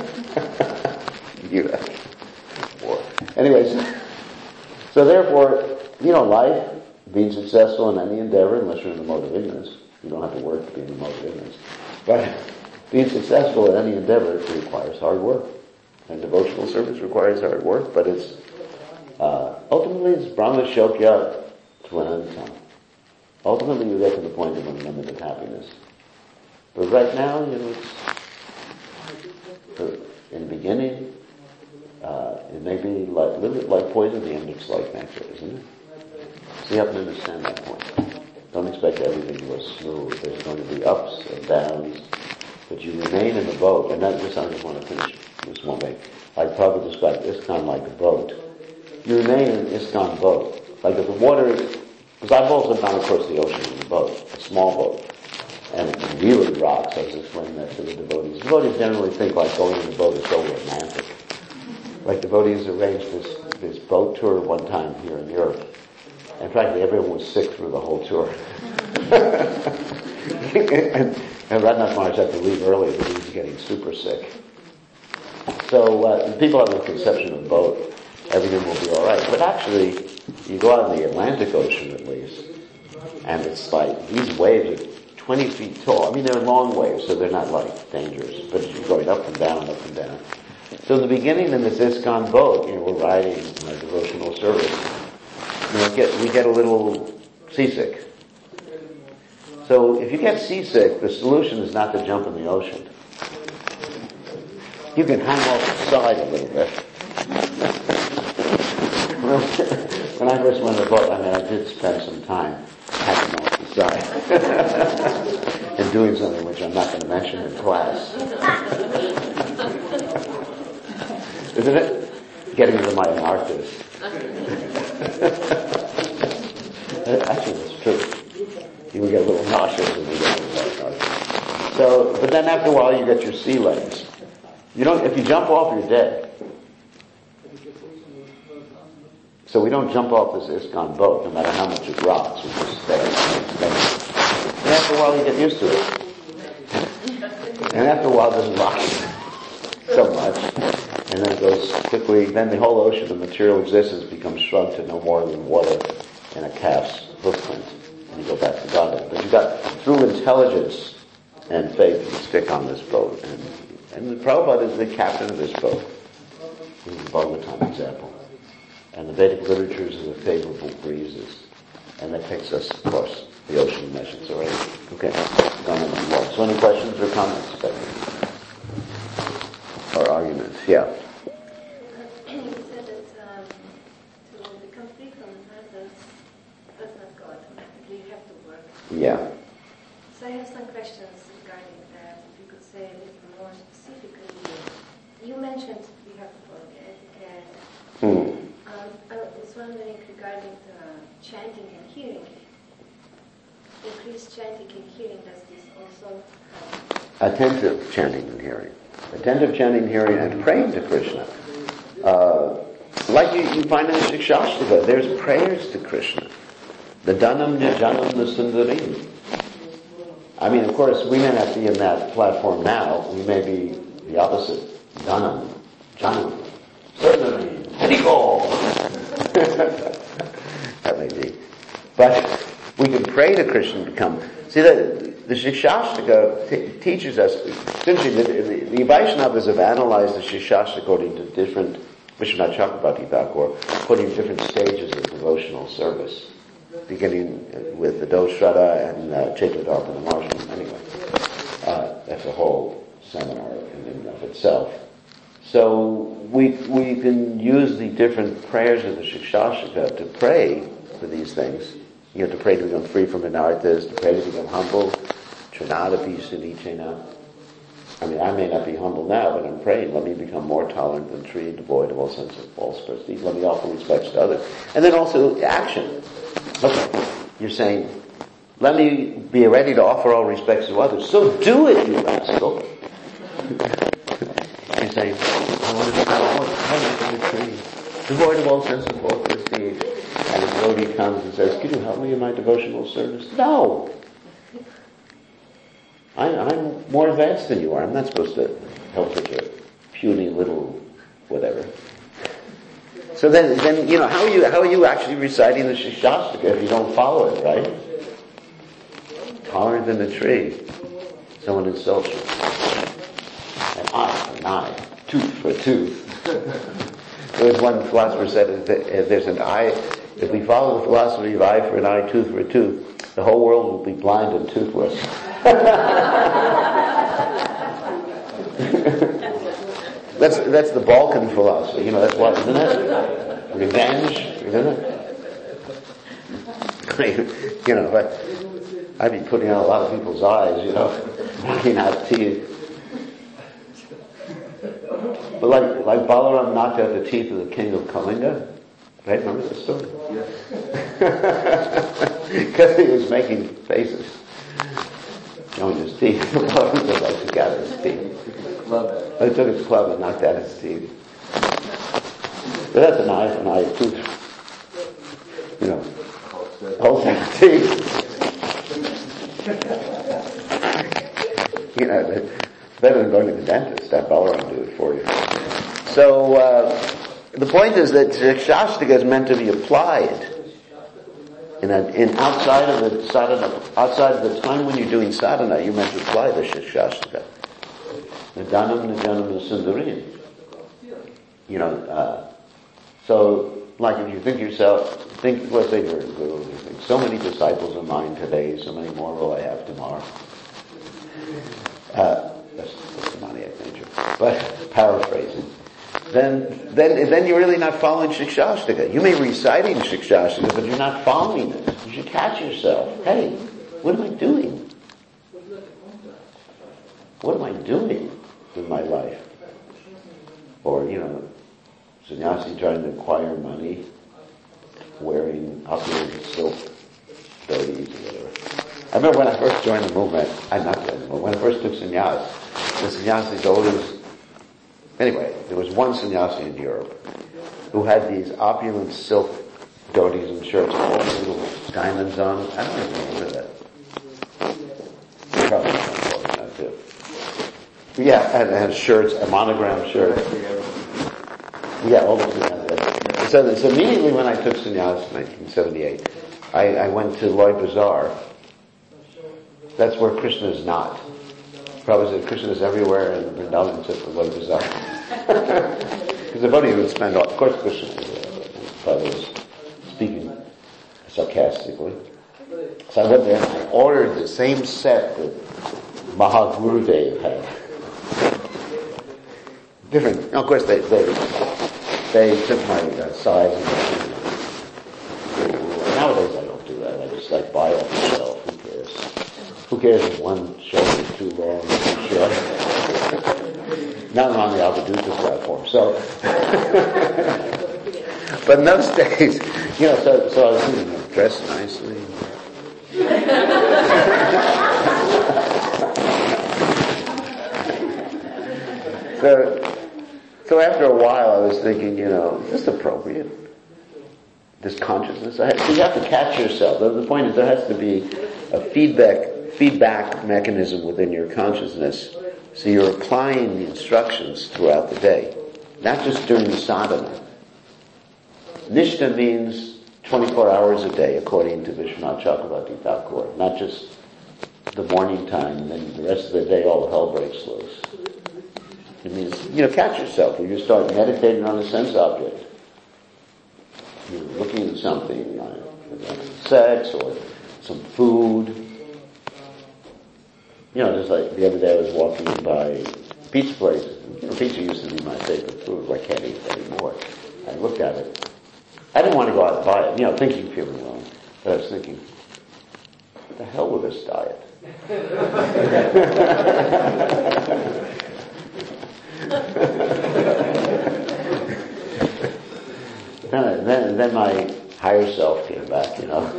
You war. Anyways, so therefore, you know, life, being successful in any endeavor, unless you're in the mode of ignorance, you don't have to work to be in the mode of ignorance, but being successful in any endeavor requires hard work. And devotional service requires hard work, but it's, uh, ultimately it's Brahma Shokya Twanantam. Ultimately you get to the point of unlimited happiness. But right now, you know, it's, in the beginning, uh, it may be like, a little bit like poison, the end it's like nectar, isn't it? So you have to understand that point. Don't expect everything to go smooth. There's going to be ups and downs, but you remain in the boat, and that just, I just want to finish this one thing. Like Prabhupada described ISKCON like a boat. You remain in an ISKCON boat. Like if the water is, because I've also gone across the ocean in a boat, a small boat. And it really rocks. I was explaining that to the devotees. Devotees generally think like going in the boat is so romantic. Like devotees arranged this, this boat tour one time here in Europe. And frankly, everyone was sick through the whole tour. and, and Radhanath Maharaj had to leave early because he was getting super sick. So uh, people have a conception of boat. Everything will be alright. But actually, you go out in the Atlantic Ocean at least, and it's like, these waves are twenty feet tall. I mean, they're long waves, so they're not like dangerous, but you're going up and down, up and down. So in the beginning in this ISKCON boat, you know, we're riding in our devotional service, you know, get, we get a little seasick. So if you get seasick, the solution is not to jump in the ocean. You can hang off the side a little bit. When I first went on the boat, I mean, I did spend some time hanging off the side and doing something which I'm not going to mention in class. Isn't it? Getting to my artist. Actually, that's true. You will get a little nauseous and you get a little nauseous. So, but then after a while you get your sea legs. You don't, if you jump off, you're dead. So we don't jump off this ISKCON boat, no matter how much it rocks. We just stay. And after a while you get used to it. And after a while it doesn't rock so much. And then it goes quickly, then the whole ocean of material existence becomes shrunk to no more than water in a calf's hoofprint. And you go back to Godhead. But you got, through intelligence and faith, you stick on this boat. And, and the Prabhupada is the captain of this boat. He's the Bhagavatam example. And the Vedic literatures are the favorable breezes. And that takes us, of course, the ocean measures already. Okay, gone on more. So any questions or comments? Or arguments? Yeah. You said that um, to become free from others does not go automatically. You have to work. Yeah. So I have some questions regarding that. If you could say a little more specifically. You mentioned we have to follow the etiquette. Hmm. Um, I was wondering regarding the chanting and hearing. Increased chanting and hearing, does this also have... Attentive chanting and hearing. Attentive chanting and hearing and praying to Krishna. Uh, like you, you find in the Shikshashtaka, there's prayers to Krishna. The Dhanam, the Janam, the Sundarim. I mean, of course, we may not be in that platform now. We may be the opposite. Dhanam, Janam, Sundarim. Hariko! That may be. But we can pray to Krishna to come. See, the, the Shikshashtaka t- teaches us, essentially, the, the, the Vaishnavas have analyzed the Shikshashtaka according to different, Vishwanath Chakrabarti Thakur, according to different stages of devotional service, beginning with the Doshrada and uh, Chaitodharma Marshal. Anyway, uh, that's a whole seminar in and of itself. So we we can use the different prayers of the Shikshashtaka to pray for these things. You know, to pray to become free from anarthas, to pray to become humble. Trinadapi sunichena. I mean, I may not be humble now, but I'm praying, let me become more tolerant than tree, devoid of all sense of false prestige. Let me offer respects to others. And then also action. Okay, you're saying, let me be ready to offer all respects to others. So do it, you rascal. You're saying, I want to become more tolerant than a tree, devoid of all sense of false prestige. And the devotee comes and says, could you help me in my devotional service? No! I, I'm more advanced than you are. I'm not supposed to help such a puny little whatever. So then, then you know, how are you, how are you actually reciting the Shikshashtaka if you don't follow it, right? Tolerant than a tree. Someone insults you. An eye for an eye. Tooth for a tooth. There was one philosopher said, if there's an eye, if we follow the philosophy of eye for an eye, tooth for a tooth, the whole world will be blind and toothless. that's that's the Balkan philosophy, you know, that's what, isn't it? Revenge, isn't it? You know, but I'd be putting out a lot of people's eyes, you know, knocking out teeth. But like, like Balaram knocked out the teeth of the king of Kalinga. Right? Remember the story? Because he was making faces. Showing his teeth. Balaram said, I took out his teeth. I took his club and knocked out his teeth. But that's an eye for an eye, a tooth. You know. Whole set of teeth. You know, it's better than going to the dentist. That Balaram do it for you. So, uh, the point is that Shikshashtaka is meant to be applied in, a, in outside of the sadhana, outside of the time when you're doing sadhana, you're meant to apply the Shikshashtaka. The Dhanam, the Janam, the Sundarim. You know, uh, so, like if you think yourself, think, let's say you're a guru, you think, so many disciples of mine today, so many more will I have tomorrow. Uh, that's, that's demoniac nature. But, paraphrasing. Then, then, then you're really not following Shikshashtaka. You may be reciting Shikshashtaka, but you're not following it. You should catch yourself. Hey, what am I doing? What am I doing with my life? Or, you know, sannyasi trying to acquire money, wearing upward silk dhotis or whatever. I remember when I first joined the movement, I not joined the movement, when I first took sannyas, the sannyasis always, anyway, there was one sannyasi in Europe who had these opulent silk dhotis and shirts with all these little diamonds on them. I don't even remember that. Probably not that too. Yeah, and, and shirts, a monogram shirt. Yeah, all those things. So, so immediately when I took sannyas in nineteen seventy-eight, I, I went to Loi Bazaar. That's where Krishna is not. Probably said Krishna is everywhere in Vrindavan except for Loi Bazaar. Because the devotee would spend all, of course Krishna probably was speaking sarcastically. So I went there and I ordered the same set that Mahagurudev had. Different, of course they, they, they took my uh, size and nowadays I don't do that. I just like buy off the shelf. Who cares? Who cares if one shoulder is too long or too short? Now I'm on the Avaduta platform, so. But in those days, you know, so, so I was you know, dressed nicely. so, so after a while I was thinking, you know, is this appropriate? This consciousness? I, so you have to catch yourself. The, the point is there has to be a feedback feedback mechanism within your consciousness, so you're applying the instructions throughout the day, not just during the sadhana. Nishta means twenty-four hours a day, according to Vishwanath Chakravarti Thakur, not just the morning time, and then the rest of the day all the hell breaks loose. It means, you know, catch yourself, or you start meditating on a sense object. You're looking at something, like sex, or some food. You know, just like the other day I was walking by pizza places. You know, pizza used to be my favorite food. I can't eat it anymore. I looked at it. I didn't want to go out and buy it, you know, thinking, feeling wrong. But I was thinking, what the hell with this diet? then, then, then my higher self came back, you know.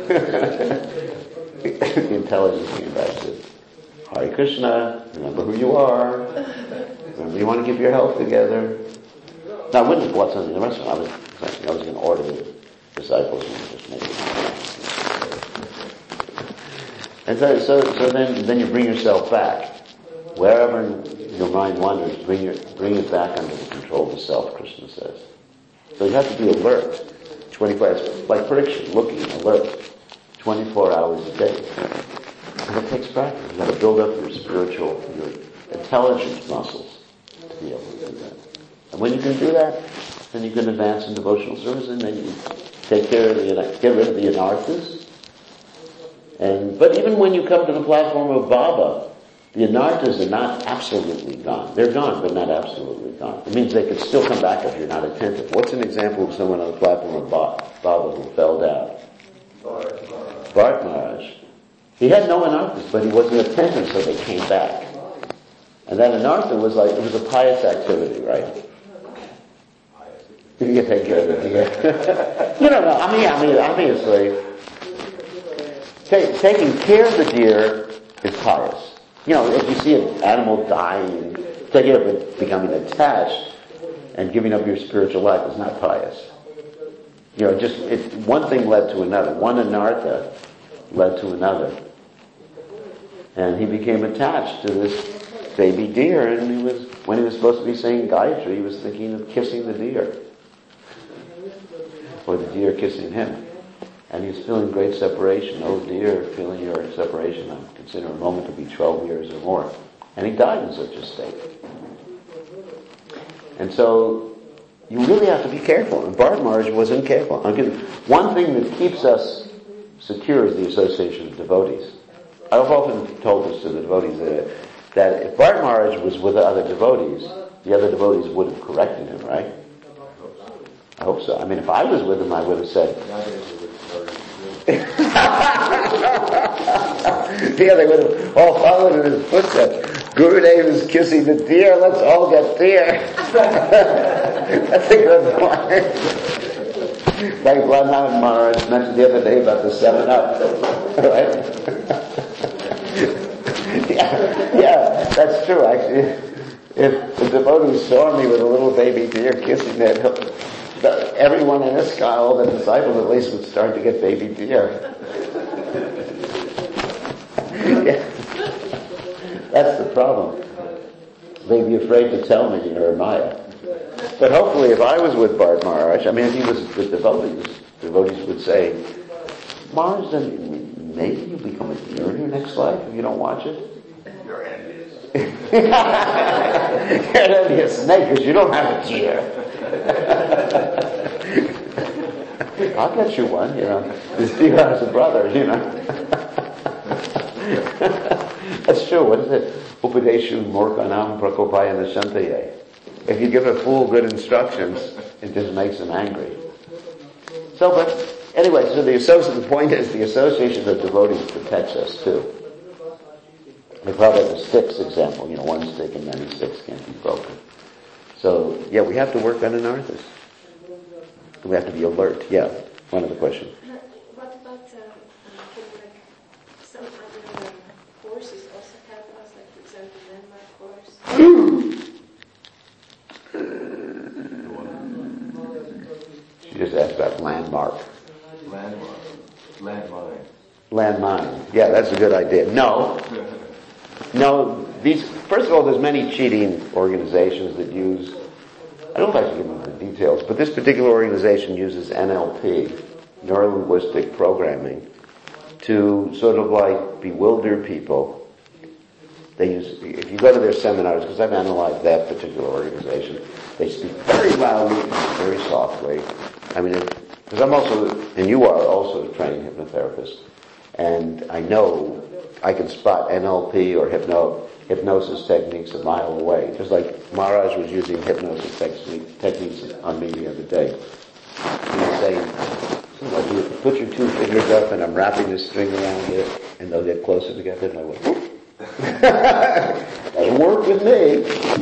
The intelligence came back and said, Hare Krishna, remember who you are. Remember you want to keep your health together. Now I wouldn't have bought something in the restaurant. I was I was going to order the disciples and just make it. And so, so, so then, then you bring yourself back. Wherever your mind wanders, bring your, bring it back under the control of the self, Krishna says. So you have to be alert. twenty-four hours, like prediction, looking, alert. twenty-four hours a day. And it takes practice. You have to build up your spiritual, your intelligence muscles to be able to do that. And when you can do that, then you can advance in devotional service, and then you take care of the, get rid of the anarthas. And, but even when you come to the platform of Baba, the anarthas are not absolutely gone. They're gone, but not absolutely gone. It means they could still come back if you're not attentive. What's an example of someone on the platform of Baba who fell down? Bharat Maharaj. He had no anarthas, but he wasn't attentive, so they came back. And that anartha was like, it was a pious activity, right? You can take care of it. Yeah. You don't know. I mean, I mean, obviously, take, taking care of the deer is pious. You know, if you see an animal dying, taking up and becoming attached and giving up your spiritual life is not pious. You know, just it, one thing led to another. One anartha led to another. And he became attached to this baby deer, and he was, when he was supposed to be saying Gayatri, he was thinking of kissing the deer. Or the deer kissing him. And he was feeling great separation. Oh dear, feeling your separation. I consider a moment to be twelve years or more. And he died in such a state. And so, you really have to be careful. And Bharat Maharaj wasn't careful. One thing that keeps us secure is the association of devotees. I've often told this to the devotees that, that if Bharat Maharaj was with the other devotees, the other devotees would have corrected him, right? I hope so. I mean, if I was with him, I would have said... Yeah, they would have all followed in his footsteps. Gurudev is kissing the deer, let's all get deer. That's a good point. Like Radha Maharaj mentioned the other day about the seven up. Right? That's true, actually. If the devotees saw me with a little baby deer kissing it, the, everyone in this sky, all the disciples at least, would start to get baby deer. Yeah. That's the problem. They'd be afraid to tell me or Maya. But hopefully if I was with Bart Maharaj, I mean if he was with devotees, devotees would say, Maharaj, then maybe you become a deer in your next life if you don't watch it. You're envious. You're an envious snake because you don't have a deer. I'll get you one, you know. This deer has a brother, you know. That's true, what is it? Upadeshu Murkanam Prakopaya Nashantaye. If you give a fool good instructions, it just makes him angry. So, but anyway, so the association, the point is the association of devotees protects us too. They probably have the sticks example, you know, one stick and many sticks can't be broken. So, yeah, we have to work on anarthas. We have to be alert. Yeah, one other question. What about, um, can like some other um, courses also help us, like for example, landmark course? She just asked about landmark. Landmark. Landmine. Landmine. Yeah, that's a good idea. No. No, these, first of all, there's many cheating organizations that use, I don't like to give them the details, but this particular organization uses N L P, neuro-linguistic programming, to sort of like bewilder people. They use, if you go to their seminars, because I've analyzed that particular organization, they speak very loudly and very softly. I mean, because I'm also, and you are also a trained hypnotherapist, and I know I can spot N L P or hypno, hypnosis techniques a mile away. Just like Maharaj was using hypnosis technique, techniques on me the other day. He was saying, you know, you put your two fingers up and I'm wrapping this string around it and they'll get closer together and I went, whoop. Doesn't work with me.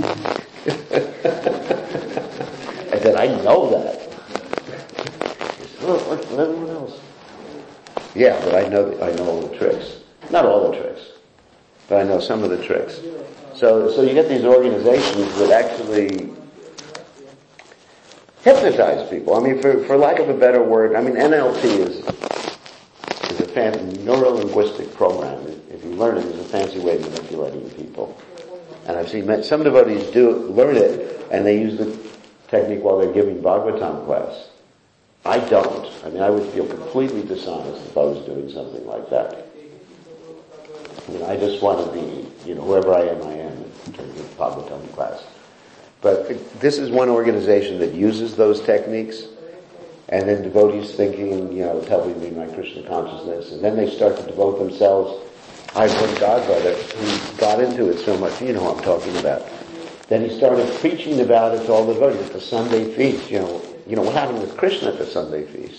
I said, I know that. He said, well, like everyone else. Yeah, but I know, I know all the tricks. Not all the tricks, but I know some of the tricks. So, so you get these organizations that actually hypnotize people. I mean, for, for lack of a better word, I mean, N L P is, is a fancy neuro-linguistic program. If you learn it, it's a fancy way of manipulating people. And I've seen some devotees do, learn it, and they use the technique while they're giving Bhagavatam class. I don't. I mean, I would feel completely dishonest if I was doing something like that. I mean, I just want to be, you know, whoever I am, I am in terms of Bhagavatam class. But this is one organization that uses those techniques, and then devotees thinking, you know, it's helping me in my Krishna consciousness, and then they start to devote themselves. I have one godbrother who got into it so much, you know who I'm talking about. Then he started preaching about it to all the devotees at the Sunday feast. You know, you know what happened with Krishna at the Sunday feast?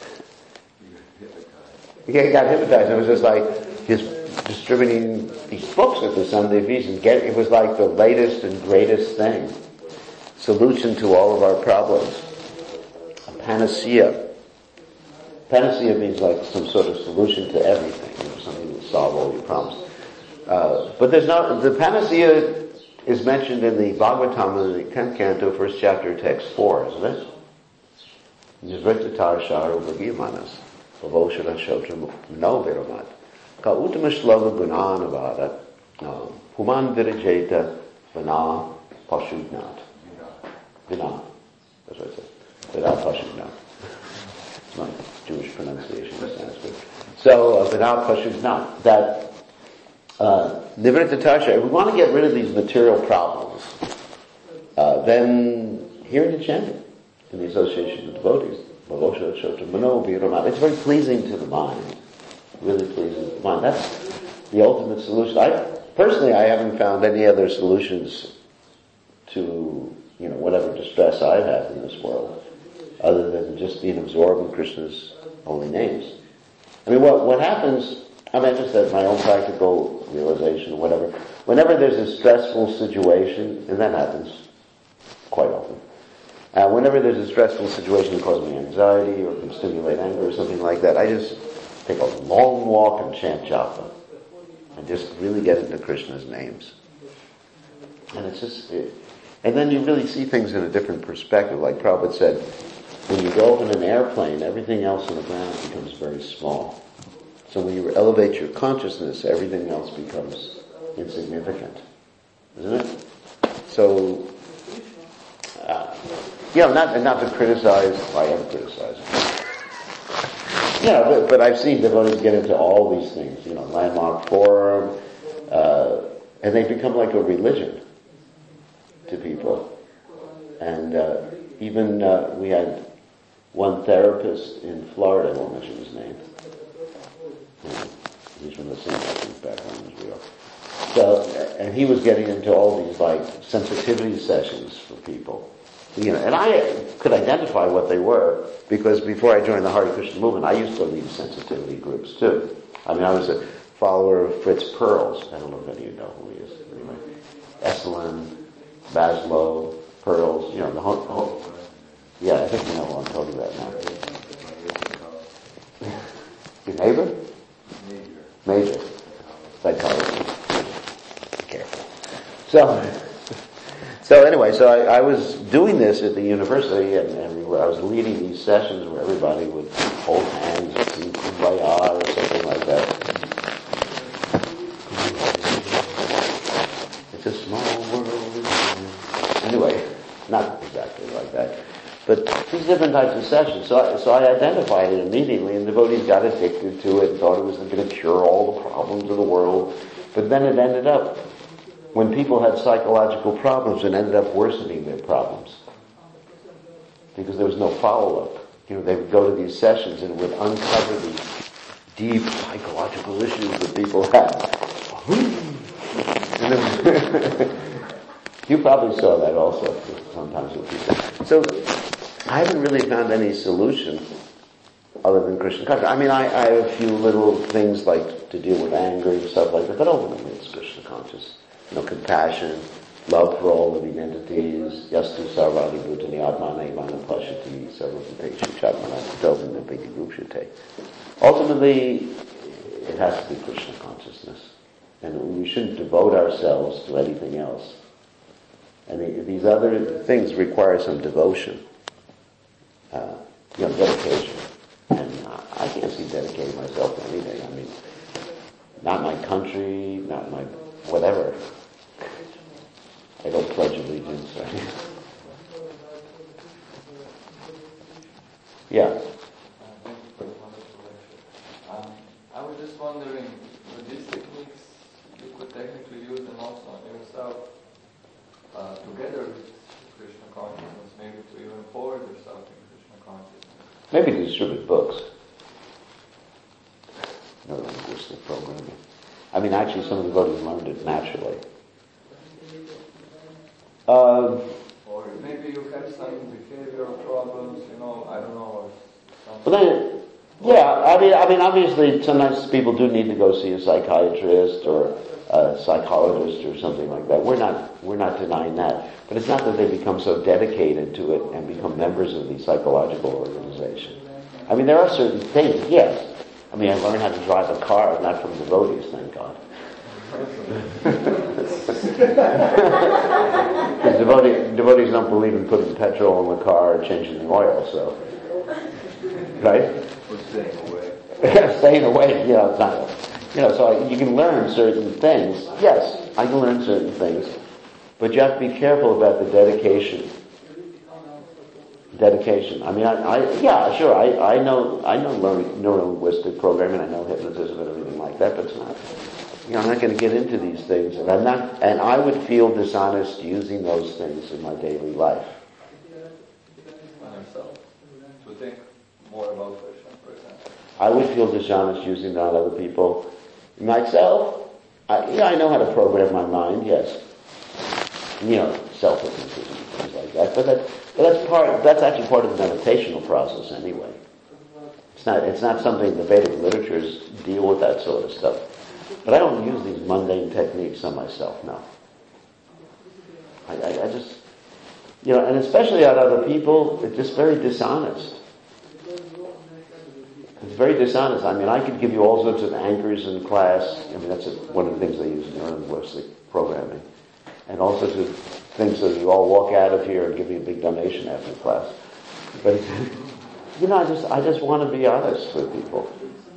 Yeah, he got hypnotized. It was just like his distributing these books at the Sunday feast, and get, it was like the latest and greatest thing. Solution to all of our problems. A panacea. Panacea means like some sort of solution to everything, you know, something that will solve all your problems. Uh, but there's not, the panacea is mentioned in the Bhagavatam in the tenth canto, first chapter, text four, isn't it? Nivrittatar shara bhagimanas, bhavoshara shotra no viramat, ka uttama shlava gunanavada, human virajeta vana pashudnat. Vina. That's what it says. Without pashudnat. It's my Jewish pronunciation of Sanskrit. So, uh, without pashudnat, that Uh, Nivrittatasha, if we want to get rid of these material problems, uh, then hearing the chanting in the association of devotees, it's very pleasing to the mind. Really pleasing to the mind. That's the ultimate solution. I, personally, I haven't found any other solutions to, you know, whatever distress I have in this world, other than just being absorbed in Krishna's holy names. I mean, what, what happens, I mean, just as my own practical realization or whatever, whenever there's a stressful situation, and that happens quite often, uh, whenever there's a stressful situation that causes me anxiety or can stimulate anger or something like that, I just take a long walk and chant japa and just really get into Krishna's names. And it's just, it, and then you really see things in a different perspective. Like Prabhupada said, when you go up in an airplane, everything else on the ground becomes very small. So when you elevate your consciousness, everything else becomes insignificant. Isn't it? So, uh, you know, not, not to criticize, I am criticizing. You know, but, but I've seen devotees get into all these things, you know, landmark forum, uh, and they become like a religion to people. And uh, even uh, we had one therapist in Florida, I won't mention his name. He's from the same background as we are. So, and he was getting into all these like sensitivity sessions for people. You know, and I could identify what they were because before I joined the Hare Krishna movement, I used to lead sensitivity groups too. I mean, I was a follower of Fritz Perls. I don't know if any of you know who he is. Anyway, Esalen, Maslow, Perls, you know, the whole, the whole yeah, I think you know what I'm talking about now. Your neighbor? Major. Psychology. Be careful. So, so anyway, so I, I was doing this at the university, and, and we were, I was leading these sessions where everybody would hold hands and sing Kumbaya or something like that. It's a small world. Anyway, not exactly like that. But these different types of sessions. So I, so I identified it immediately, and devotees got addicted to it and thought it was going to cure all the problems of the world. But then it ended up, when people had psychological problems, it ended up worsening their problems. Because there was no follow-up. You know, they would go to these sessions and it would uncover these deep psychological issues that people had. And it was you probably saw that also sometimes with people. So, I haven't really found any solution other than Krishna consciousness. I mean, I, I have a few little things like to deal with anger and stuff like that, but ultimately it's Krishna conscious. You know, compassion, love for all living entities, yastu sarvadi bhutani atmane vana pashati sarvapateshu chatmana tobin nipiti gupshate. Ultimately, it has to be Krishna consciousness. And we shouldn't devote ourselves to anything else. And the, these other things require some devotion. Uh, you know, dedication. And uh, I can't see dedicating myself to anything. I mean, not my country, not my whatever. I don't pledge allegiance. Right? Yeah. Um, I was just wondering, with these techniques, you could technically use them also on yourself, uh, together with Krishna consciousness, maybe to even forward yourself in Krishna consciousness. Maybe to distribute books. No linguistic programming. I mean, actually, some of the devotees learned it naturally. Uh, or maybe you have some behavioral problems, you know, I don't know. But then, yeah, I mean, I mean, obviously, sometimes people do need to go see a psychiatrist or a psychologist or something like that. We're not, we're not denying that. But it's not that they become so dedicated to it and become members of the psychological organization. I mean, there are certain things, yes. I mean, I learned how to drive a car, not from devotees, thank God. Because devotees, devotees don't believe in putting petrol in the car or changing the oil, so. Right? Or staying away. Staying away, you know, it's not, you know, so I, you can learn certain things. Yes, I can learn certain things. But you have to be careful about the dedication. Dedication. I mean, I, I yeah, sure, I, I know, I know neuro-linguistic programming, I know hypnotism and everything like that, but it's not, you know, I'm not going to get into these things, and I'm not, and I would feel dishonest using those things in my daily life. On yourself. To think more about Krishna, for example. I would feel dishonest using that on other people. Myself, I, yeah, I know how to program my mind, yes. You know, self-hypnotism and things like that, but that, but that's part, that's actually part of the meditational process anyway. It's not, it's not something the Vedic literatures deal with that sort of stuff. But I don't use these mundane techniques on myself, no. I, I, I just, you know, and especially on other people, it's just very dishonest. It's very dishonest. I mean, I could give you all sorts of anchors in class. I mean, that's a, one of the things they use in neurolinguistic programming. and all sorts of things so that you all walk out of here and give me a big donation after class. But, you know, I just, I just want to be honest with people.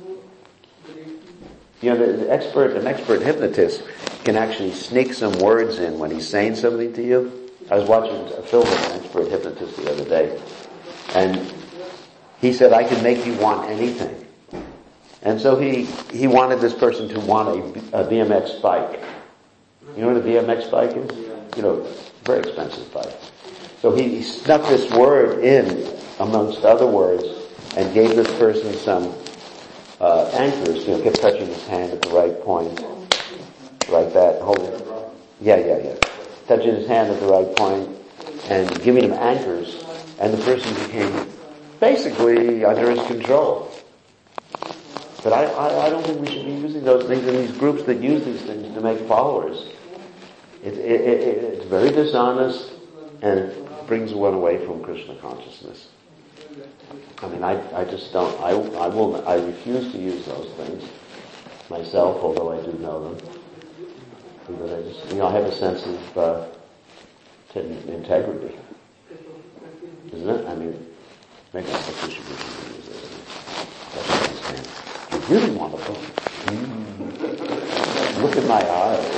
You know, the, the expert, an expert hypnotist can actually sneak some words in when he's saying something to you. I was watching a film with an expert hypnotist the other day, and he said, I can make you want anything. And so he, he wanted this person to want a, a B M X bike. You know what a B M X bike is? You know, very expensive bike. So he, he snuck this word in amongst other words and gave this person some uh, anchors, you know, kept touching his hand at the right point, like that, hold it. Yeah, yeah, yeah. Touching his hand at the right point and giving him anchors, and the person became basically under his control. But I, I, I don't think we should be using those things in these groups that use these things to make followers. It, it, it, it's very dishonest, and it brings one away from Krishna consciousness. I mean, I, I just don't, I, I will, I refuse to use those things myself, although I do know them. Because I just, you know, I have a sense of, uh, integrity. Isn't it? I mean, maybe I think we should use this. That's what I'm saying. You really want a book? Mm. Look at my eyes.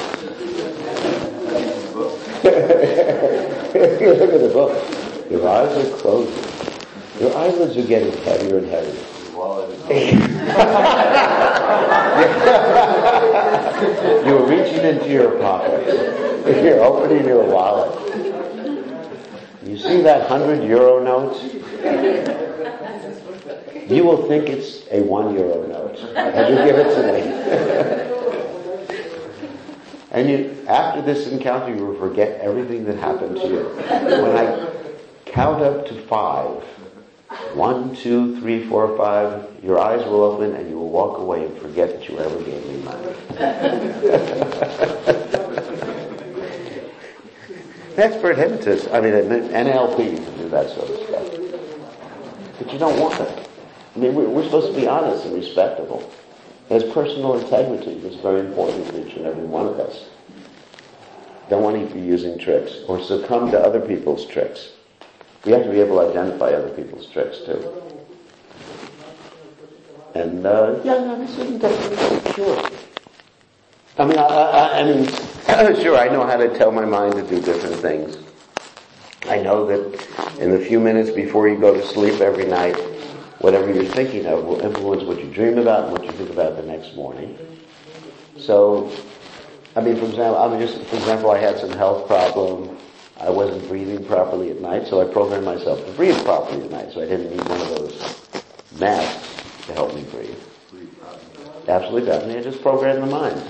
Look at the book. Your eyes are closing. Your eyelids are getting heavier and heavier. You're reaching into your pocket. You're opening your wallet. You see that hundred euro note? You will think it's a one euro note, and you give it to me. And you, after this encounter, you will forget everything that happened to you. When I count up to five, one, two, three, four, five, your eyes will open and you will walk away and forget that you ever gave me money. Expert hypnotist, I mean, an N L P can do that sort of stuff. But you don't want it. I mean, we're, we're supposed to be honest and respectable. There's personal integrity that's very important to each and every one of us. Don't want to be using tricks or succumb to other people's tricks. We have to be able to identify other people's tricks too. And, uh, yeah, no, this isn't that, sure. I mean, I, I, I mean, sure, I know how to tell my mind to do different things. I know that in the few minutes before you go to sleep every night, whatever you're thinking of will influence what you dream about and what you think about the next morning. So, I mean, for example, I mean, just for example, I had some health problem. I wasn't breathing properly at night, so I programmed myself to breathe properly at night. So I didn't need one of those masks to help me breathe. Absolutely, I just programmed the mind.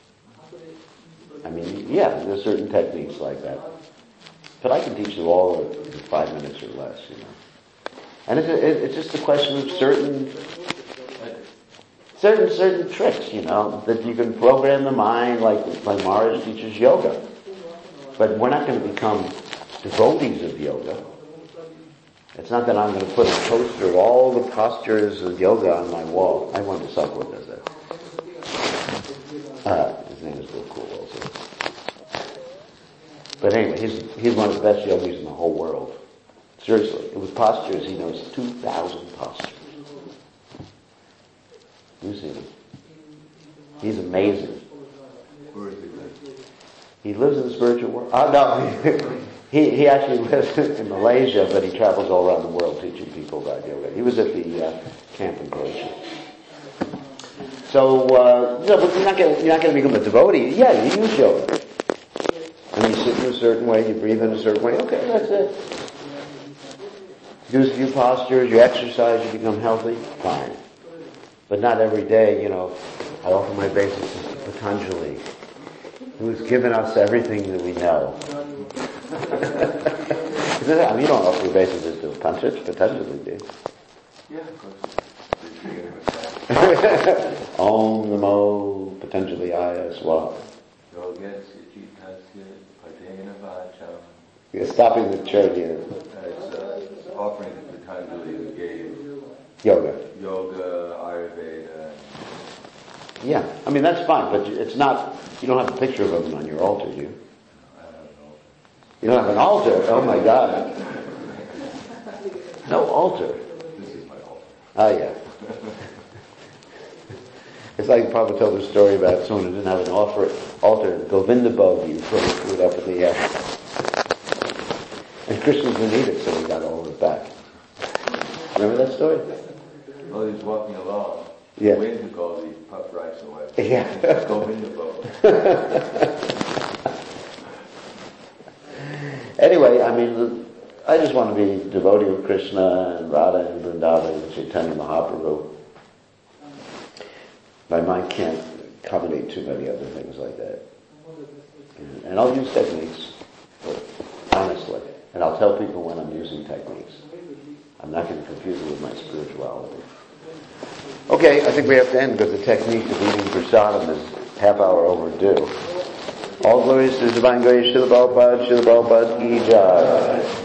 I mean, yeah, there's certain techniques like that. But I can teach you all in five minutes or less, you know. And it's, it's just a question of certain, certain, certain tricks, you know, that you can program the mind, like, like Maharaj teaches yoga. But we're not going to become devotees of yoga. It's not that I'm going to put a poster of all the postures of yoga on my wall. I want to Sakwa does that. Uh, his name is Bill Cool also. But anyway, he's, he's one of the best yogis in the whole world. Seriously, with postures, he knows two thousand postures. You see him. He's amazing. Where is he? He lives in the spiritual world. Oh, no. he, he actually lives in Malaysia, but he travels all around the world teaching people about yoga. He was at the uh, camp in Croatia. So, uh, no, but you're not going you're not going to become a devotee. Yeah, you use yoga. And you sit in a certain way, you breathe in a certain way. Okay, that's it. Do a few postures, you exercise, you become healthy, fine. But not every day, you know. I offer my obeisance to Patanjali, who's given us everything that we know. I mean, you don't offer obeisances to Patanjali, Patanjali do. Yeah, of course. Om Namo Patanjalaya Swaha. You're stopping the chair here. It's uh, offering that Patanjali gave yoga. Yoga, Ayurveda. Yeah, I mean that's fine, but it's not. You don't have a picture of him on your altar, do you? Uh, You don't have an altar? Oh my God. No altar. This is my altar. Ah, yeah. It's like Prabhupada told a story about someone who didn't have an altar, altar Govinda Bhogi, you throw the food up in the air. And Krishna didn't eat it, so he got all of it back. Remember that story? Well, he's walking along. Yeah. The wind took all the puffed rice away. Yeah. Govinda Bhogi. Anyway, I mean, I just want to be a devotee of Krishna and Radha and Vrindavan and Chaitanya Mahaprabhu. My mind can't accommodate too many other things like that. And, and I'll use techniques, honestly. And I'll tell people when I'm using techniques. I'm not going to confuse it with my spirituality. Okay, I think we have to end because the technique of eating prasadam is half hour overdue. All glories to the divine grace, Srila Prabhupada, Srila Prabhupada, Ki Jai.